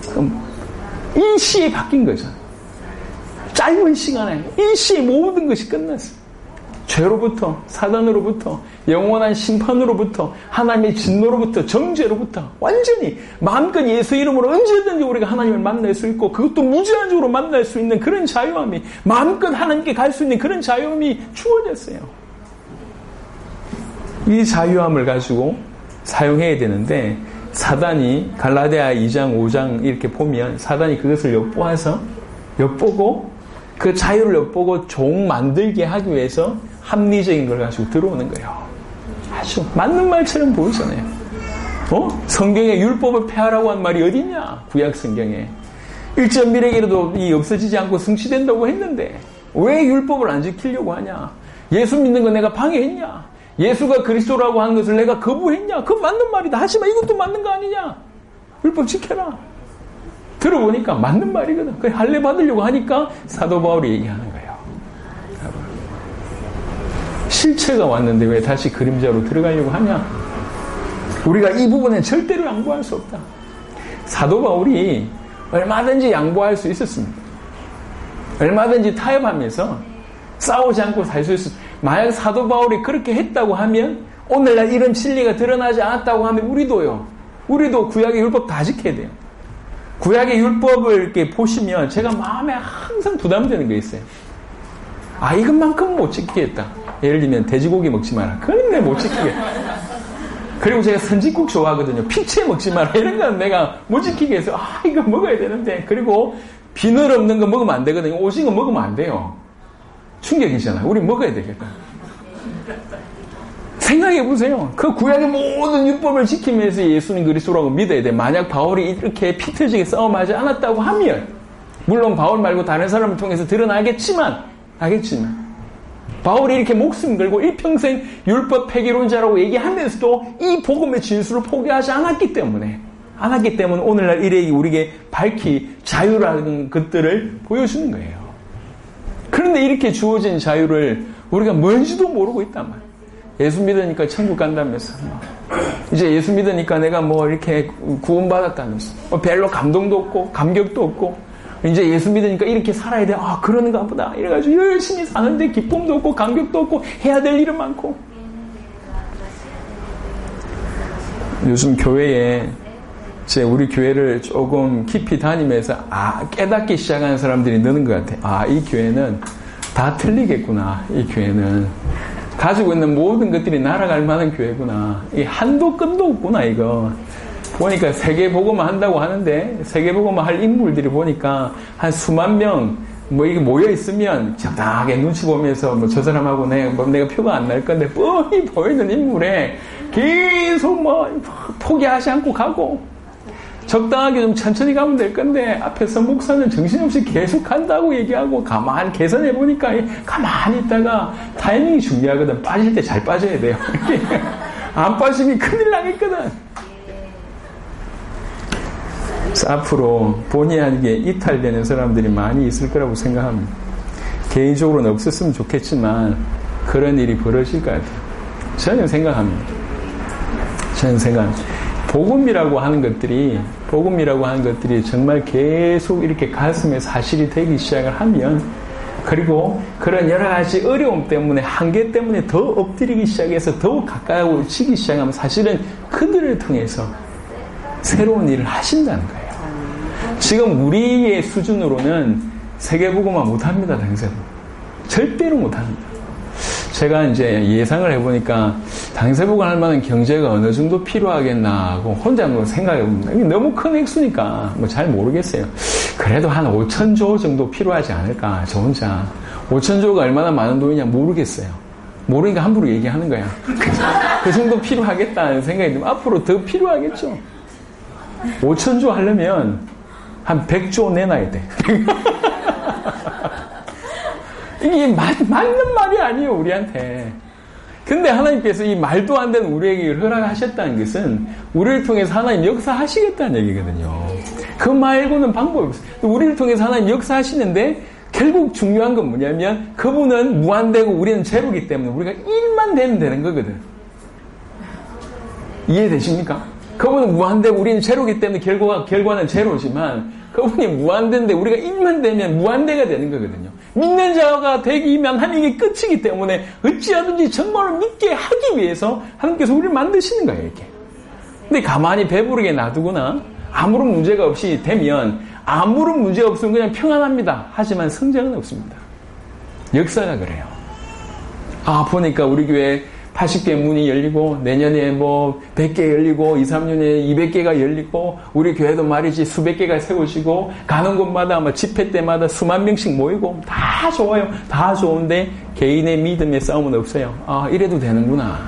일시에 바뀐 거죠. 짧은 시간에 일시에 모든 것이 끝났어요. 죄로부터, 사단으로부터, 영원한 심판으로부터, 하나님의 진노로부터, 정죄로부터 완전히 마음껏 예수 이름으로 언제든지 우리가 하나님을 만날 수 있고 그것도 무제한적으로 만날 수 있는 그런 자유함이 마음껏 하나님께 갈 수 있는 그런 자유함이 주어졌어요. 이 자유함을 가지고 사용해야 되는데 사단이 갈라디아 이 장 오 장 이렇게 보면 사단이 그것을 엿보아서 엿보고 그 자유를 엿보고 종 만들게 하기 위해서 합리적인 걸 가지고 들어오는 거예요. 아주 맞는 말처럼 보이잖아요. 어? 성경에 율법을 폐하라고 한 말이 어디 있냐? 구약 성경에. 일점밀에게도 이 없어지지 않고 성취된다고 했는데 왜 율법을 안 지키려고 하냐? 예수 믿는 거 내가 방해했냐? 예수가 그리스도라고 하는 것을 내가 거부했냐? 그거 맞는 말이다. 하지만 이것도 맞는 거 아니냐? 율법 지켜라. 들어보니까 맞는 말이거든. 그 할례 받으려고 하니까 사도 바울이 얘기하는 거예요. 실체가 왔는데 왜 다시 그림자로 들어가려고 하냐? 우리가 이 부분엔 절대로 양보할 수 없다. 사도 바울이 얼마든지 양보할 수 있었습니다. 얼마든지 타협하면서 싸우지 않고 살 수 있었습니다. 만약 사도 바울이 그렇게 했다고 하면 오늘날 이런 진리가 드러나지 않았다고 하면 우리도요. 우리도 구약의 율법 다 지켜야 돼요. 구약의 율법을 이렇게 보시면 제가 마음에 항상 부담되는 게 있어요. 아, 이것만큼 못 지키겠다. 예를 들면 돼지고기 먹지 마라. 그건 내가 못 지키겠다. 그리고 제가 선지국 좋아하거든요. 피채 먹지 마라. 이런 건 내가 못 지키겠어. 아, 이거 먹어야 되는데. 그리고 비늘 없는 거 먹으면 안 되거든요. 오징어 먹으면 안 돼요. 충격이잖아요. 우리 먹어야 되겠다. 생각해보세요. 그 구약의 모든 율법을 지키면서 예수님 그리스도라고 믿어야 돼. 만약 바울이 이렇게 피 터지게 싸움하지 않았다고 하면 물론 바울 말고 다른 사람을 통해서 드러나겠지만 알겠지만 바울이 이렇게 목숨 걸고 일평생 율법 폐기론자라고 얘기하면서도 이 복음의 진수를 포기하지 않았기 때문에 않았기 때문에 오늘날 이래 우리에게 밝히 자유라는 것들을 보여주는 거예요. 그런데 이렇게 주어진 자유를 우리가 뭔지도 모르고 있단 말이에요. 예수 믿으니까 천국 간다면서 이제 예수 믿으니까 내가 뭐 이렇게 구원받았다면서 뭐 별로 감동도 없고 감격도 없고 이제 예수 믿으니까 이렇게 살아야 돼. 아, 그러는가 보다. 이래가지고 열심히 사는데 기쁨도 없고 감격도 없고 해야 될 일은 많고. 요즘 교회에 제 우리 교회를 조금 깊이 다니면서 아, 깨닫기 시작하는 사람들이 느는 것 같아. 아, 이 교회는 다 틀리겠구나. 이 교회는 가지고 있는 모든 것들이 날아갈 만한 교회구나. 이 한도 끝도 없구나, 이거. 보니까 세계복음을 한다고 하는데 세계복음을 할 인물들이 보니까 한 수만 명 뭐 이게 모여있으면 적당하게 눈치 보면서 뭐 저 사람하고 내가, 뭐 내가 표가 안 날 건데 뻔히 보이는 인물에 계속 뭐 포기하지 않고 가고 적당하게 좀 천천히 가면 될 건데 앞에서 목사는 정신없이 계속 간다고 얘기하고 가만히 계산해보니까 가만히 있다가 타이밍이 중요하거든. 빠질 때 잘 빠져야 돼요. 안 빠지면 큰일 나겠거든. 그래서 앞으로 본의 아니게 이탈되는 사람들이 많이 있을 거라고 생각합니다. 개인적으로는 없었으면 좋겠지만 그런 일이 벌어질 것 같아요. 저는 생각합니다. 저는 생각합니다. 복음이라고 하는 것들이 복음이라고 하는 것들이 정말 계속 이렇게 가슴에 사실이 되기 시작을 하면 그리고 그런 여러 가지 어려움 때문에 한계 때문에 더 엎드리기 시작해서 더욱 가까워지기 시작하면 사실은 그들을 통해서 새로운 일을 하신다는 거예요. 지금 우리의 수준으로는 세계복음화 못합니다. 당세도 절대로 못합니다. 제가 이제 예상을 해보니까 당세복음 할 만한 경제가 어느 정도 필요하겠나 하고 혼자 뭐 생각해봅니다. 너무 큰 액수니까 뭐 잘 모르겠어요. 그래도 한 오천조 정도 필요하지 않을까, 저 혼자. 오천조가 얼마나 많은 돈이냐 모르겠어요. 모르니까 함부로 얘기하는 거야. 그 정도 필요하겠다는 생각이 들면 앞으로 더 필요하겠죠. 오천조 하려면 한 백조 내놔야 돼. 이게 마, 맞는 말이 아니에요, 우리한테. 근데 하나님께서 이 말도 안 되는 우리에게 허락하셨다는 것은 우리를 통해서 하나님 역사하시겠다는 얘기거든요. 그 말고는 방법이 없어요. 우리를 통해서 하나님 역사하시는데 결국 중요한 건 뭐냐면 그분은 무한되고 우리는 제로이기 때문에 우리가 일만 되면 되는 거거든. 이해되십니까? 그분은 무한되고 우리는 제로이기 때문에 결과가, 결과는 제로지만 그분이 무한대인데 우리가 일만 되면 무한대가 되는 거거든요. 믿는 자가 되기만 하는 게 끝이기 때문에 어찌하든지 정말로 믿게 하기 위해서 하나님께서 우리를 만드시는 거예요, 이렇게. 근데 가만히 배부르게 놔두거나 아무런 문제가 없이 되면 아무런 문제 없으면 그냥 평안합니다. 하지만 성장은 없습니다. 역사가 그래요. 아, 보니까 우리 교회 팔십 개 문이 열리고 내년에 뭐 백 개 열리고 이, 삼 년에 이백 개가 열리고 우리 교회도 말이지 수백 개가 세워지고 가는 곳마다 뭐 집회 때마다 수만 명씩 모이고 다 좋아요. 다 좋은데 개인의 믿음의 싸움은 없어요. 아, 이래도 되는구나.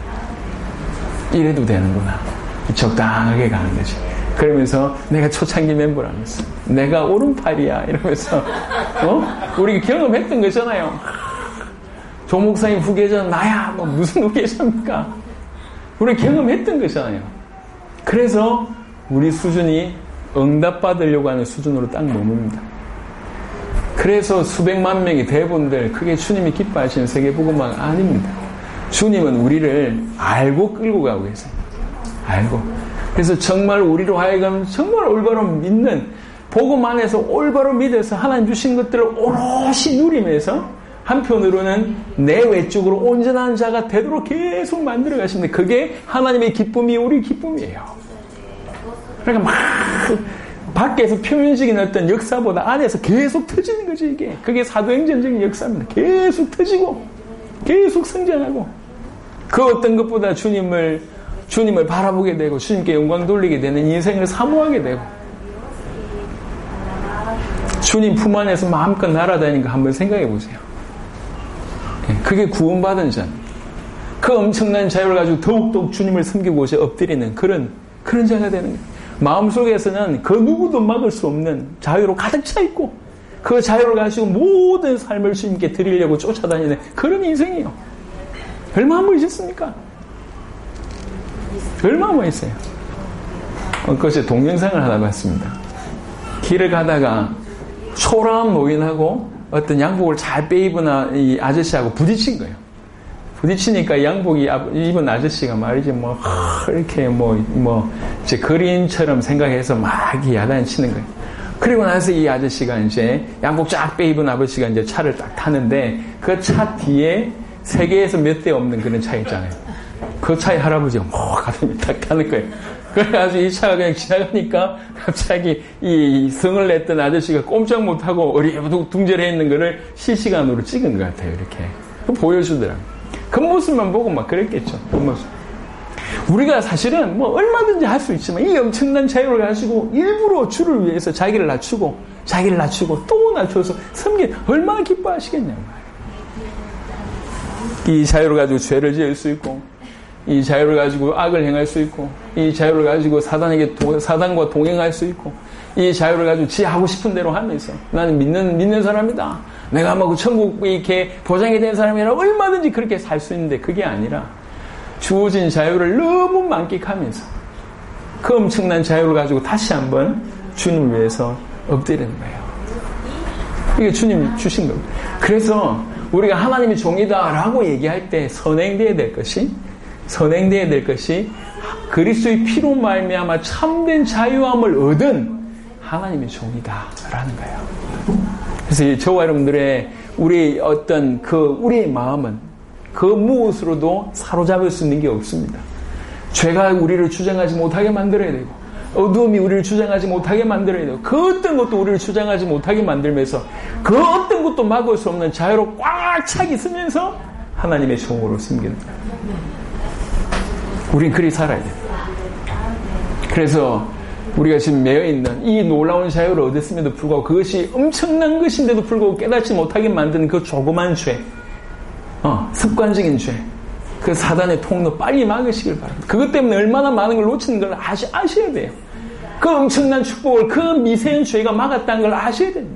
이래도 되는구나. 적당하게 가는 거지. 그러면서 내가 초창기 멤버라면서 내가 오른팔이야 이러면서 어? 우리 경험했던 거잖아요. 조 목사님 후계자 나야 뭐 무슨 후계자입니까? 우리 경험했던 거잖아요. 그래서 우리 수준이 응답받으려고 하는 수준으로 딱 머뭅니다. 그래서 수백만 명의 대본들 그게 주님이 기뻐하시는 세계복음화가 아닙니다. 주님은 우리를 알고 끌고 가고 계세요. 알고. 그래서 정말 우리로 하여금 정말 올바로 믿는 복음 안에서 올바로 믿어서 하나님 주신 것들을 오롯이 누리면서 한편으로는 내 외적으로 온전한 자가 되도록 계속 만들어 가십니다. 그게 하나님의 기쁨이 우리 기쁨이에요. 그러니까 막 밖에서 표면적인 어떤 역사보다 안에서 계속 터지는 거지 이게. 그게 사도행전적인 역사입니다. 계속 터지고 계속 성장하고 그 어떤 것보다 주님을 주님을 바라보게 되고 주님께 영광 돌리게 되는 인생을 사모하게 되고 주님 품 안에서 마음껏 날아다니는 거 한번 생각해 보세요. 그게 구원받은 자입니다. 그 엄청난 자유를 가지고 더욱더욱 주님을 섬기고 엎드리는 그런 그런 자가 되는 거예요. 마음속에서는 그 누구도 막을 수 없는 자유로 가득 차 있고 그 자유를 가지고 모든 삶을 주님께 드리려고 쫓아다니는 그런 인생이에요. 얼마나 멋있습니까? 얼마나 멋있어요. 엊그제 동영상을 하나 봤습니다. 길을 가다가 초라한 노인하고 어떤 양복을 잘 빼입은 이 아저씨하고 부딪힌 거예요. 부딪히니까 양복이 입은 아저씨가 말이지 뭐 이렇게 뭐 뭐 이제 거린처럼 생각해서 막 야단치는 거예요. 그리고 나서 이 아저씨가 이제 양복 쫙 빼입은 아저씨가 이제 차를 딱 타는데 그 차 뒤에 세계에서 몇 대 없는 그런 차 있잖아요. 그 차에 할아버지가 뭐 가슴이 딱 타는 거예요. 그래가지고 이 차가 그냥 지나가니까 갑자기 이 성을 냈던 아저씨가 꼼짝 못하고 어리둥절해 있는 거를 실시간으로 찍은 것 같아요. 이렇게 보여주더라고요. 그 모습만 보고 막 그랬겠죠. 그 모습. 우리가 사실은 뭐 얼마든지 할 수 있지만 이 엄청난 자유를 가지고 일부러 주를 위해서 자기를 낮추고 자기를 낮추고 또 낮춰서 섬기 얼마나 기뻐하시겠냐고. 이 자유를 가지고 죄를 지을 수 있고 이 자유를 가지고 악을 행할 수 있고 이 자유를 가지고 사단에게 도, 사단과 동행할 수 있고 이 자유를 가지고 지 하고 싶은 대로 하면서 나는 믿는 믿는 사람이다. 내가 뭐 천국이 이렇게 보장이 된 사람이라 얼마든지 그렇게 살 수 있는데 그게 아니라 주어진 자유를 너무 만끽하면서 그 엄청난 자유를 가지고 다시 한번 주님을 위해서 엎드리는 거예요. 이게 주님 주신 겁니다. 그래서 우리가 하나님의 종이다라고 얘기할 때 선행되어야 될 것이 선행되어야 될 것이 그리스도의 피로 말미암아 참된 자유함을 얻은 하나님의 종이다라는 거예요. 그래서 저와 여러분들의 우리 어떤 그 우리의 마음은 그 무엇으로도 사로잡을 수 있는 게 없습니다. 죄가 우리를 주장하지 못하게 만들어야 되고 어두움이 우리를 주장하지 못하게 만들어야 되고 그 어떤 것도 우리를 주장하지 못하게 만들면서 그 어떤 것도 막을 수 없는 자유로 꽉 차게 쓰면서 하나님의 종으로 섬기는 거예요. 우린 그리 살아야 돼요. 그래서 우리가 지금 매여있는 이 놀라운 자유를 얻었음에도 불구하고 그것이 엄청난 것인데도 불구하고 깨닫지 못하게 만드는 그 조그만 죄, 어, 습관적인 죄, 그 사단의 통로 빨리 막으시길 바랍니다. 그것 때문에 얼마나 많은 걸 놓치는 걸 아시, 아셔야 돼요. 그 엄청난 축복을 그 미세한 죄가 막았다는 걸 아셔야 됩니다.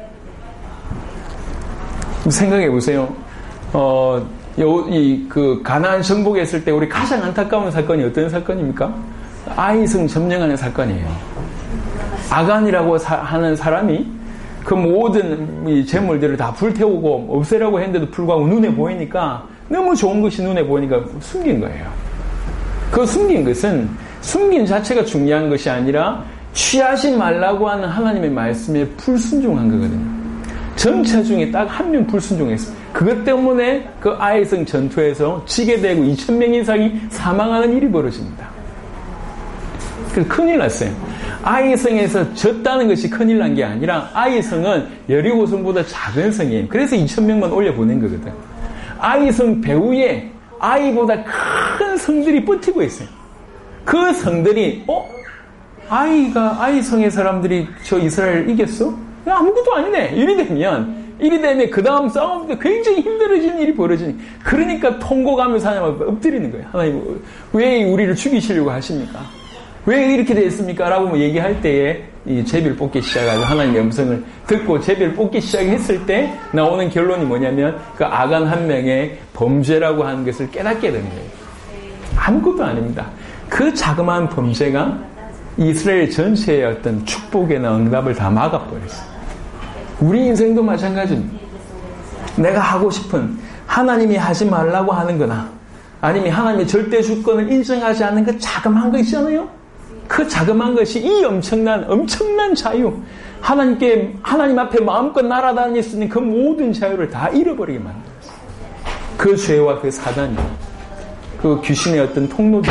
생각해 보세요. 어, 이, 그, 가나안 정복에 있을 때 우리 가장 안타까운 사건이 어떤 사건입니까? 아이성 점령하는 사건이에요. 아간이라고 사, 하는 사람이 그 모든 이 재물들을 다 불태우고 없애라고 했는데도 불구하고 눈에 보이니까 너무 좋은 것이 눈에 보이니까 숨긴 거예요. 그 숨긴 것은 숨긴 자체가 중요한 것이 아니라 취하지 말라고 하는 하나님의 말씀에 불순종한 거거든요. 전차 중에 딱 한 명 불순종했어요. 그것 때문에 그 아이성 전투에서 지게 되고 이천 명 이상이 사망하는 일이 벌어집니다. 그래서 큰일 났어요. 아이성에서 졌다는 것이 큰일 난 게 아니라 아이성은 여리고성보다 작은 성이에요. 그래서 이천 명만 올려보낸 거거든. 아이성 배후에 아이보다 큰 성들이 버티고 있어요. 그 성들이 어? 아이가 아이성의 사람들이 저 이스라엘 이겼어? 아무것도 아니네. 이리 되면 이리 되면 그 다음 싸움 때 굉장히 힘들어지는 일이 벌어지니 그러니까 통곡하면서 하나님 엎드리는 거예요. 하나님 왜 우리를 죽이시려고 하십니까? 왜 이렇게 됐습니까? 라고 뭐 얘기할 때에 이 제비를 뽑기 시작하고 하나님의 음성을 듣고 제비를 뽑기 시작했을 때 나오는 결론이 뭐냐면 그 아간 한 명의 범죄라고 하는 것을 깨닫게 되는 거예요. 아무것도 아닙니다. 그 자그마한 범죄가 이스라엘 전체의 어떤 축복이나 응답을 다 막아버렸어요. 우리 인생도 마찬가지입니다. 내가 하고 싶은 하나님이 하지 말라고 하는 거나 아니면 하나님의 절대 주권을 인정하지 않는 그 자그마한 거 있잖아요. 그 자그마한 것이 이 엄청난 엄청난 자유, 하나님께 하나님 앞에 마음껏 날아다닐 수 있는 그 모든 자유를 다 잃어버리게 만들었어요. 그 죄와 그 사단이, 그 귀신의 어떤 통로들.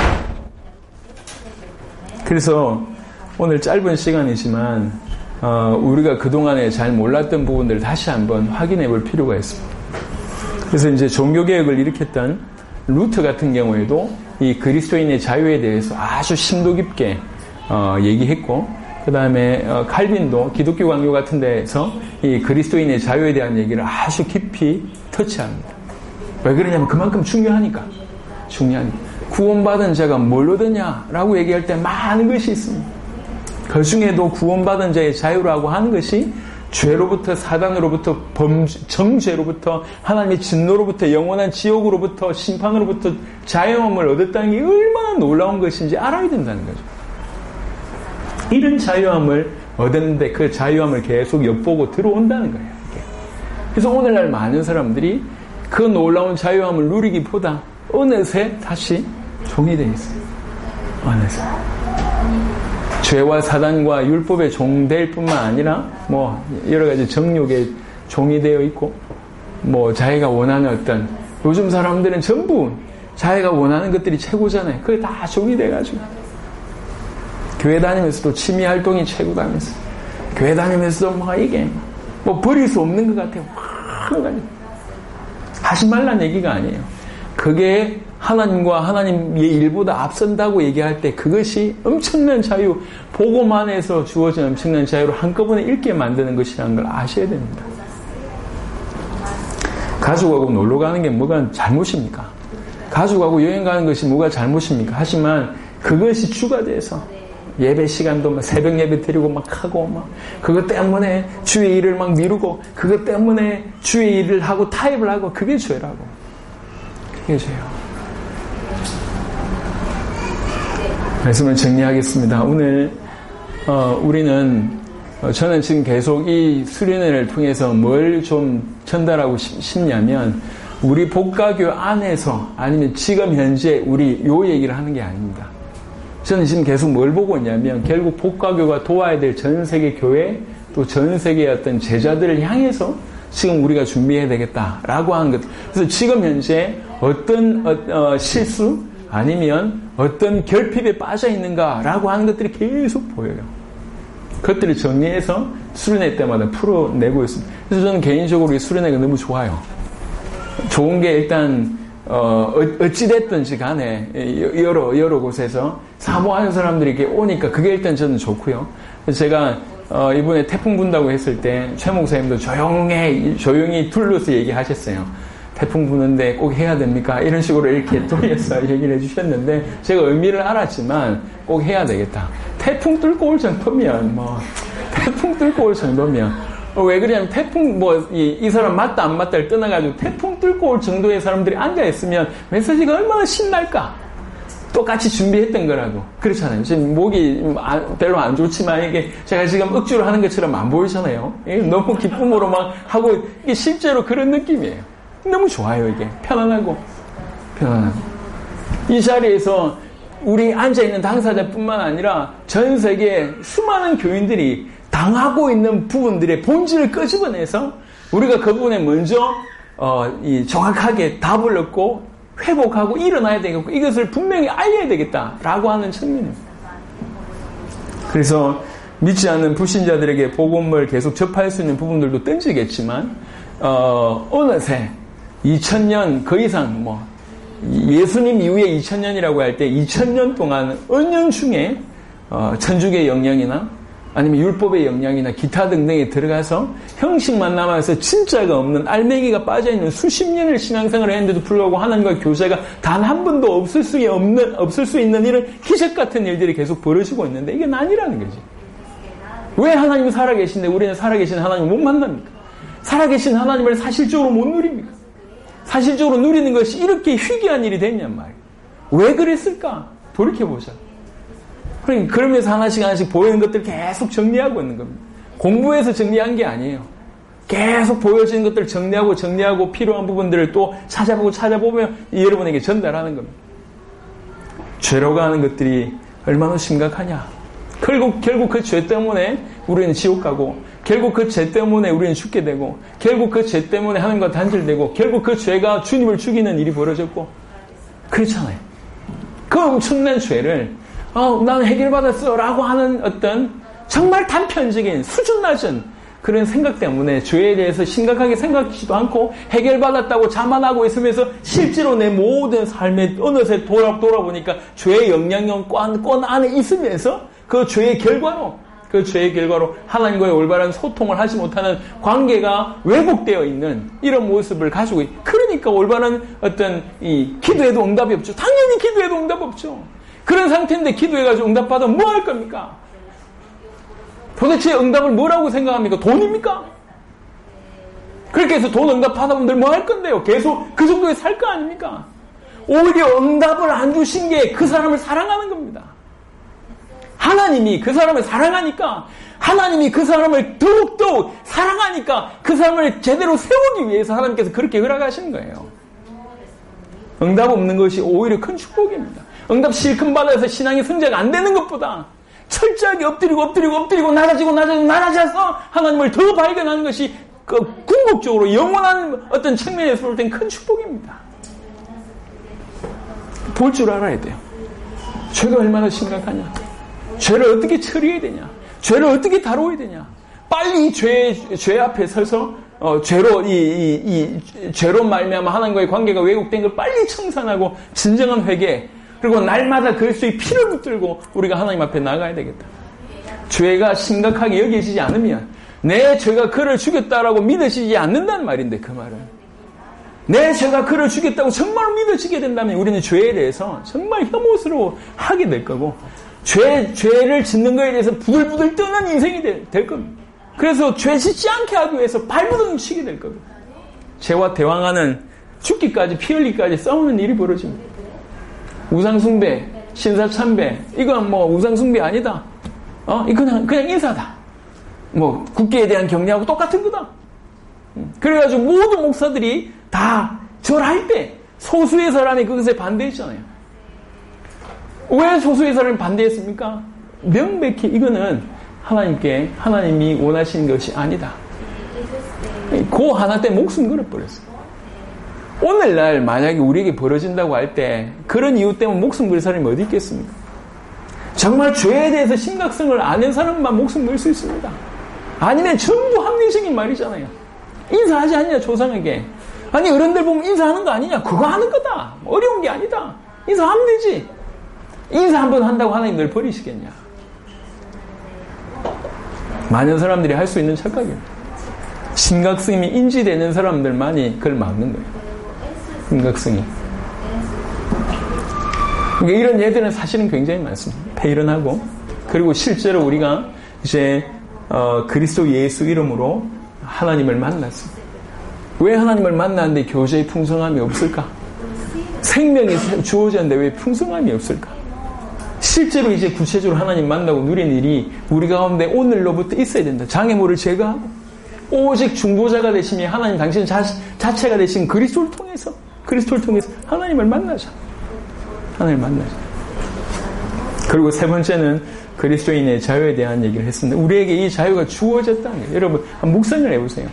그래서 오늘 짧은 시간이지만 어, 우리가 그동안에 잘 몰랐던 부분들을 다시 한번 확인해 볼 필요가 있습니다. 그래서 이제 종교개혁을 일으켰던 루터 같은 경우에도 이 그리스도인의 자유에 대해서 아주 심도 깊게 어, 얘기했고, 그 다음에 어, 칼빈도 기독교 강요 같은 데에서 이 그리스도인의 자유에 대한 얘기를 아주 깊이 터치합니다. 왜 그러냐면 그만큼 중요하니까. 중요하니까. 구원받은 자가 뭘 얻느냐라고 얘기할 때 많은 것이 있습니다. 그 중에도 구원받은 자의 자유라고 하는 것이 죄로부터 사단으로부터 범죄, 정죄로부터 하나님의 진노로부터 영원한 지옥으로부터 심판으로부터 자유함을 얻었다는 게 얼마나 놀라운 것인지 알아야 된다는 거죠. 이런 자유함을 얻었는데 그 자유함을 계속 엿보고 들어온다는 거예요. 그래서 오늘날 많은 사람들이 그 놀라운 자유함을 누리기보다 어느새 다시 종이 되어 있어요. 어느새. 죄와 사단과 율법의 종될 뿐만 아니라 뭐 여러 가지 정욕의 종이 되어 있고 뭐 자기가 원하는 어떤 요즘 사람들은 전부 자기가 원하는 것들이 최고잖아요. 그게 다 종이 돼가지고 교회 다니면서도 취미 활동이 최고다면서 교회 다니면서도 뭐 이게 뭐 버릴 수 없는 것 같아요. 하지 말란 얘기가 아니에요. 그게 하나님과 하나님의 일보다 앞선다고 얘기할 때 그것이 엄청난 자유, 복음 안에서 주어진 엄청난 자유를 한꺼번에 읽게 만드는 것이라는 걸 아셔야 됩니다. 가족하고 놀러 가는 게 뭐가 잘못입니까? 가족하고 여행 가는 것이 뭐가 잘못입니까? 하지만 그것이 주가 돼서 예배 시간도 막 새벽 예배 드리고 막 하고 막 그것 때문에 주의 일을 막 미루고 그것 때문에 주의 일을 하고 타협을 하고 그게 죄라고. 그게 죄예요. 말씀을 정리하겠습니다. 오늘 어, 우리는 어, 저는 지금 계속 이 수련회를 통해서 뭘 좀 전달하고 싶냐면 우리 복가교 안에서 아니면 지금 현재 우리 요 얘기를 하는 게 아닙니다. 저는 지금 계속 뭘 보고 있냐면 결국 복가교가 도와야 될 전 세계 교회 또 전 세계의 어떤 제자들을 향해서 지금 우리가 준비해야 되겠다라고 하는 것. 그래서 지금 현재 어떤 어, 어, 실수 아니면 어떤 결핍에 빠져 있는가라고 하는 것들이 계속 보여요. 그것들을 정리해서 수련회 때마다 풀어내고 있습니다. 그래서 저는 개인적으로 이 수련회가 너무 좋아요. 좋은 게 일단 어, 어찌됐든지 간에 여러 여러 곳에서 사모하는 사람들이 이렇게 오니까 그게 일단 저는 좋고요. 제가 어, 이번에 태풍 분다고 했을 때 최 목사님도 조용히 조용히 둘러서 얘기하셨어요. 태풍 부는데 꼭 해야 됩니까? 이런 식으로 이렇게 돌려서 얘기를 해주셨는데 제가 의미를 알았지만 꼭 해야 되겠다. 태풍 뚫고 올 정도면 뭐 태풍 뚫고 올 정도면 어, 왜 그러냐면 태풍 뭐 이 이 사람 맞다 안 맞다를 떠나가지고 태풍 뚫고 올 정도의 사람들이 앉아 있으면 메시지가 얼마나 신날까? 똑같이 준비했던 거라고. 그렇잖아요. 지금 목이 별로 안 좋지만 이게 제가 지금 억지로 하는 것처럼 안 보이잖아요. 너무 기쁨으로 막 하고 이게 실제로 그런 느낌이에요. 너무 좋아요, 이게. 편안하고, 편안하고. 이 자리에서 우리 앉아있는 당사자뿐만 아니라 전 세계 수많은 교인들이 당하고 있는 부분들의 본질을 끄집어내서 우리가 그 부분에 먼저, 어, 이 정확하게 답을 얻고 회복하고 일어나야 되겠고 이것을 분명히 알려야 되겠다라고 하는 측면입니다. 그래서 믿지 않는 불신자들에게 복음을 계속 접할 수 있는 부분들도 던지겠지만, 어, 어느새 이천 년 그 이상 뭐 예수님 이후에 이천 년이라고 할 때 이천 년 동안 언년 중에 어, 천주교의 영향이나 아니면 율법의 영향이나 기타 등등에 들어가서 형식만 남아서 진짜가 없는 알맹이가 빠져있는 수십 년을 신앙생활을 했는데도 불구하고 하나님과 교제가 단 한 번도 없을 수 없는 없을 수 있는 이런 기적 같은 일들이 계속 벌어지고 있는데 이게 아니라는 거지. 왜 하나님은 살아계신데 우리는 살아계신 하나님을 못 만납니까? 살아계신 하나님을 사실적으로 못 누립니까? 사실적으로 누리는 것이 이렇게 희귀한 일이 됐냔 말이에요. 왜 그랬을까? 돌이켜보자. 그러니까 그러면서 하나씩 하나씩 보이는 것들 계속 정리하고 있는 겁니다. 공부해서 정리한 게 아니에요. 계속 보여지는 것들을 정리하고 정리하고 필요한 부분들을 또 찾아보고 찾아보며 여러분에게 전달하는 겁니다. 죄라고 하는 것들이 얼마나 심각하냐. 결국, 결국 그 죄 때문에 우리는 지옥 가고, 결국 그 죄 때문에 우리는 죽게 되고, 결국 그 죄 때문에 하나님과 단절되고, 결국 그 죄가 주님을 죽이는 일이 벌어졌고, 그렇잖아요. 그 엄청난 죄를, 어, 나는 해결받았어 라고 하는 어떤 정말 단편적인 수준 낮은 그런 생각 때문에 죄에 대해서 심각하게 생각하지도 않고 해결받았다고 자만하고 있으면서 실제로 내 모든 삶에 어느새 돌아, 돌아보니까 죄의 영향력 권 안에 있으면서 그 죄의 결과로, 그 죄의 결과로 하나님과의 올바른 소통을 하지 못하는 관계가 왜곡되어 있는 이런 모습을 가지고 있. 그러니까 올바른 어떤 이 기도에도 응답이 없죠. 당연히 기도에도 응답 없죠. 그런 상태인데 기도해가지고 응답받으면 뭐 할 겁니까? 도대체 응답을 뭐라고 생각합니까? 돈입니까? 그렇게 해서 돈 응답 받아보면 뭐 할 건데요? 계속 그 정도에 살 거 아닙니까? 오히려 응답을 안 주신 게 그 사람을 사랑하는 겁니다. 하나님이 그 사람을 사랑하니까, 하나님이 그 사람을 더욱더욱 사랑하니까 그 사람을 제대로 세우기 위해서 하나님께서 그렇게 허락하시는 거예요. 응답 없는 것이 오히려 큰 축복입니다. 응답 실컷 받아서 신앙의 성장이 안 되는 것보다 철저하게 엎드리고 엎드리고 엎드리고 낮아지고 낮아지고 낮아져서 하나님을 더 발견하는 것이 그 궁극적으로 영원한 어떤 측면에서 볼 땐 큰 축복입니다. 볼 줄 알아야 돼요. 죄가 얼마나 심각하냐. 죄를 어떻게 처리해야 되냐. 죄를 어떻게 다뤄야 되냐. 빨리 이 죄, 죄 앞에 서서 어, 죄로, 이, 이, 이, 죄로 말미암아 하나님과의 관계가 왜곡된 걸 빨리 청산하고, 진정한 회개, 그리고 날마다 그리스도의 피를 붙들고, 우리가 하나님 앞에 나가야 되겠다. 죄가 심각하게 여겨지지 않으면, 내 죄가 그를 죽였다라고 믿어지지 않는다는 말인데, 그 말은. 내 죄가 그를 죽였다고 정말 믿어지게 된다면, 우리는 죄에 대해서 정말 혐오스러워 하게 될 거고, 죄, 죄를 짓는 거에 대해서 부들부들 떠는 인생이 될, 될 겁니다. 그래서 죄 짓지 않게 하기 위해서 발부둥 치게 될 겁니다. 죄와 대항하는 죽기까지 피 흘리기까지 싸우는 일이 벌어집니다. 우상숭배, 신사참배, 이건 뭐 우상숭배 아니다. 어, 이건 그냥, 그냥 인사다. 뭐 국기에 대한 경례하고 똑같은 거다. 그래가지고 모든 목사들이 다 절할 때 소수의 사람이 그것에 반대했잖아요. 왜 소수의 사람이 반대했습니까? 명백히 이거는 하나님께 하나님이 원하시는 것이 아니다. 그 하나 때문에 목숨 걸어버렸어요. 오늘날 만약에 우리에게 벌어진다고 할 때 그런 이유 때문에 목숨 걸 사람이 어디 있겠습니까? 정말 죄에 대해서 심각성을 아는 사람만 목숨 걸 수 있습니다. 아니면 전부 합리적인 말이잖아요. 인사하지 않냐 조상에게. 아니 어른들 보면 인사하는 거 아니냐. 그거 하는 거다. 어려운 게 아니다. 인사하면 되지. 인사 한번 한다고 하나님 널 버리시겠냐. 많은 사람들이 할 수 있는 착각입니다. 심각성이 인지되는 사람들만이 그걸 막는 거예요. 심각성이. 그러니까 이런 예들은 사실은 굉장히 많습니다. 폐일은하고 그리고 실제로 우리가 이제 어, 그리스도 예수 이름으로 하나님을 만났습니다. 왜 하나님을 만났는데 교제의 풍성함이 없을까? 생명이 주어졌는데 왜 풍성함이 없을까? 실제로 이제 구체적으로 하나님 만나고 누리는 일이 우리 가운데 오늘로부터 있어야 된다. 장애물을 제거하고 오직 중보자가 되시며 하나님 당신 자, 자체가 되신 그리스도를 통해서 그리스도를 통해서 하나님을 만나자. 하나님을 만나자. 그리고 세 번째는 그리스도인의 자유에 대한 얘기를 했습니다. 우리에게 이 자유가 주어졌다는 거예요. 여러분 한번 묵상을 해보세요.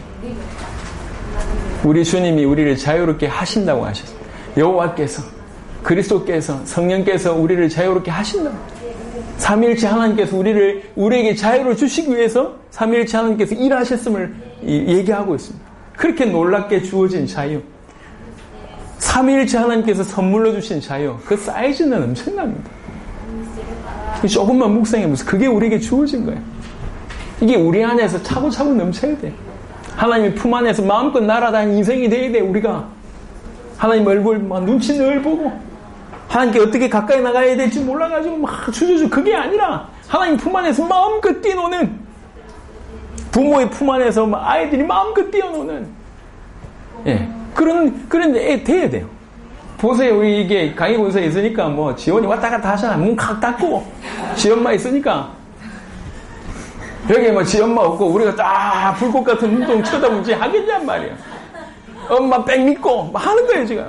우리 주님이 우리를 자유롭게 하신다고 하셨어요. 여호와께서 그리스도께서 성령께서 우리를 자유롭게 하신다. 삼위일체 하나님께서 우리를 우리에게 자유를 주시기 위해서 삼위일체 하나님께서 일하셨음을 얘기하고 있습니다. 그렇게 놀랍게 주어진 자유. 삼위일체 하나님께서 선물로 주신 자유. 그 사이즈는 엄청납니다. 조금만 묵상해보세요. 그게 우리에게 주어진 거예요. 이게 우리 안에서 차고차고 넘쳐야 돼. 하나님의 품 안에서 마음껏 날아다니는 인생이 돼야 돼. 우리가 하나님 얼굴 막 눈치 늘 보고 하나님께 어떻게 가까이 나가야 될지 몰라가지고 막 주저주 그게 아니라 하나님 품 안에서 마음껏 뛰노는 부모의 품 안에서 아이들이 마음껏 뛰어노는 예 그런 그런 애 돼야 돼요. 보세요. 우리 이게 강의 본사에 있으니까 뭐 지원이 왔다 갔다 하잖아. 문 칵 닫고 지엄마 있으니까 여기 뭐 지엄마 없고 우리가 딱 불꽃 같은 눈동 쳐다보지 하겠냔 말이야. 엄마 백 믿고 뭐 하는 거예요 지금.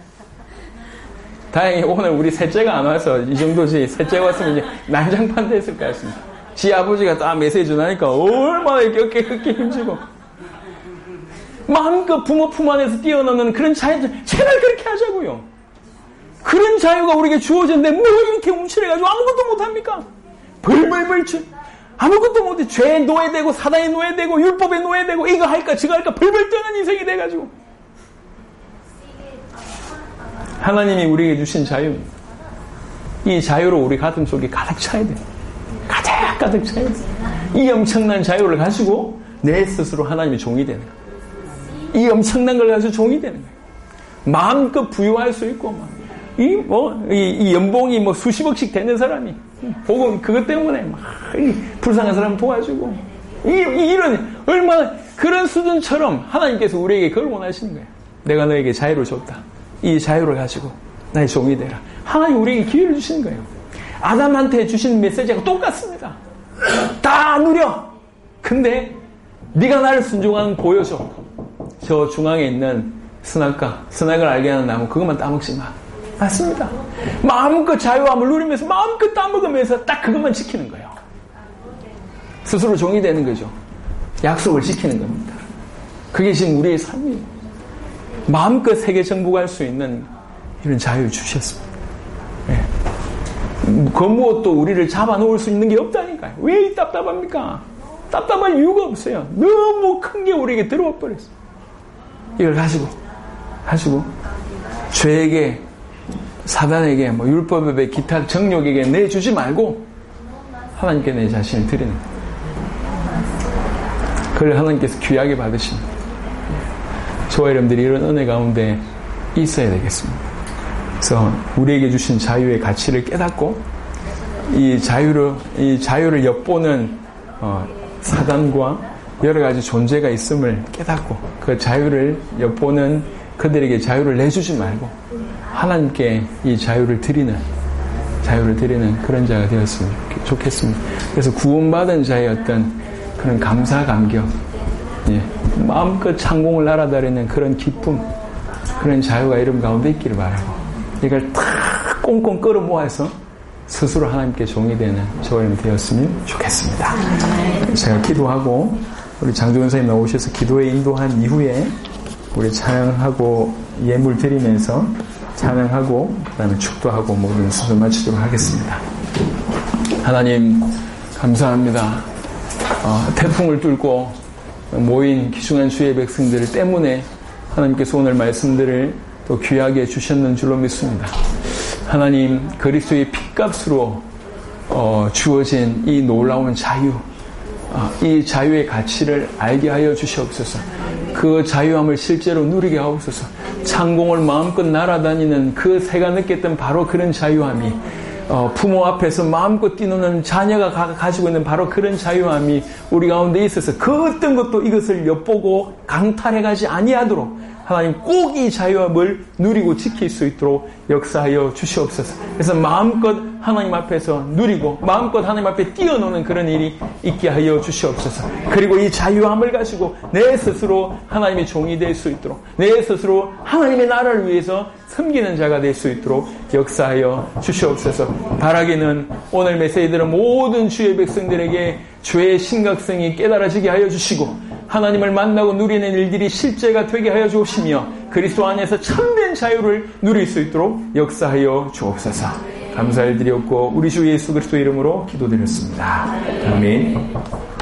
다행히 오늘 우리 셋째가 안 와서 이 정도지. 셋째가 왔으면 이제 난장판 됐을 것 같습니다. 지 아버지가 딱 메시지 나니까 얼마나 이렇게 어깨 어깨 힘주고 마음껏 부모 품 안에서 뛰어넘는 그런 자유, 제발 그렇게 하자고요. 그런 자유가 우리에게 주어졌는데 뭐 이렇게 움츠려가지고 아무것도 못합니까? 벌벌벌 쳐. 아무것도 못해. 죄에 노예되고 사단에 노예되고 율법에 노예되고 이거 할까 저거 할까 벌벌 떠는 인생이 돼가지고. 하나님이 우리에게 주신 자유입니다. 이 자유로 우리 가슴 속에 가득 차야 돼요. 가득 가득 차야 돼요. 이 엄청난 자유를 가지고 내 스스로 하나님의 종이 되는 거예요. 이 엄청난 걸 가지고 종이 되는 거예요. 마음껏 부유할 수 있고, 막, 이, 뭐, 이, 이 연봉이 뭐 수십억씩 되는 사람이, 복음, 그것 때문에 막, 이 불쌍한 사람 도와주고, 이, 이, 이런, 얼마나, 그런 수준처럼 하나님께서 우리에게 그걸 원하시는 거예요. 내가 너에게 자유를 줬다. 이 자유를 가지고 나의 종이 되라. 하나님 우리에게 기회를 주시는 거예요. 아담한테 주신 메시지가 똑같습니다. 다 누려. 근데 네가 나를 순종하는 보여줘. 저 중앙에 있는 선악과 선악을 알게 하는 나무 그것만 따먹지 마. 맞습니다. 마음껏 자유함을 누리면서 마음껏 따먹으면서 딱 그것만 지키는 거예요. 스스로 종이 되는 거죠. 약속을 지키는 겁니다. 그게 지금 우리의 삶이에요. 마음껏 세계 정복할 수 있는 이런 자유를 주셨습니다. 네. 그 무엇도 우리를 잡아놓을 수 있는 게 없다니까요. 왜 답답합니까? 답답할 이유가 없어요. 너무 큰 게 우리에게 들어와 버렸어. 이걸 가지고 가지고 죄에게, 사단에게, 뭐 율법에, 기타 정욕에게 내주지 말고 하나님께 내 자신을 드리는 거예요. 그걸 하나님께서 귀하게 받으십니다. 저와 여러분들이 이런 은혜 가운데 있어야 되겠습니다. 그래서 우리에게 주신 자유의 가치를 깨닫고 이 자유를 이 자유를 엿보는 어, 사단과 여러 가지 존재가 있음을 깨닫고 그 자유를 엿보는 그들에게 자유를 내주지 말고 하나님께 이 자유를 드리는 자유를 드리는 그런 자가 되었으면 좋겠습니다. 그래서 구원받은 자의 어떤 그런 감사 감격, 예, 마음껏 창공을 날아다니는 그런 기쁨, 그런 자유가 이름 가운데 있기를 바라고 이걸 다 꽁꽁 끌어 모아서 스스로 하나님께 종이 되는 저와 여러분 되었으면 좋겠습니다. 제가 기도하고 우리 장종원 선생님 나오셔서 기도에 인도한 이후에 우리 찬양하고 예물 드리면서 찬양하고 그 다음에 축도하고 모든 순서 마치도록 하겠습니다. 하나님 감사합니다. 어, 태풍을 뚫고 모인 귀중한 주의 백성들 때문에 하나님께서 오늘 말씀들을 또 귀하게 주셨는 줄로 믿습니다. 하나님 그리스도의 핏값으로 어, 주어진 이 놀라운 자유, 어, 이 자유의 가치를 알게 하여 주시옵소서. 그 자유함을 실제로 누리게 하옵소서. 창공을 마음껏 날아다니는 그 새가 느꼈던 바로 그런 자유함이 어, 부모 앞에서 마음껏 뛰노는 자녀가 가, 가지고 있는 바로 그런 자유함이 우리 가운데 있어서 그 어떤 것도 이것을 엿보고 강탈해가지 아니하도록 하나님 꼭 이 자유함을 누리고 지킬 수 있도록 역사하여 주시옵소서. 그래서 마음껏 하나님 앞에서 누리고 마음껏 하나님 앞에 뛰어노는 그런 일이 있게 하여 주시옵소서. 그리고 이 자유함을 가지고 내 스스로 하나님의 종이 될 수 있도록 내 스스로 하나님의 나라를 위해서 섬기는 자가 될 수 있도록 역사하여 주시옵소서. 바라기는 오늘 메시지 들은 모든 주의 백성들에게 죄의 심각성이 깨달아지게 하여 주시고 하나님을 만나고 누리는 일들이 실제가 되게 하여 주시며 그리스도 안에서 참된 자유를 누릴 수 있도록 역사하여 주옵소서. 감사를 드렸고 우리 주 예수 그리스도 이름으로 기도드렸습니다. 아멘.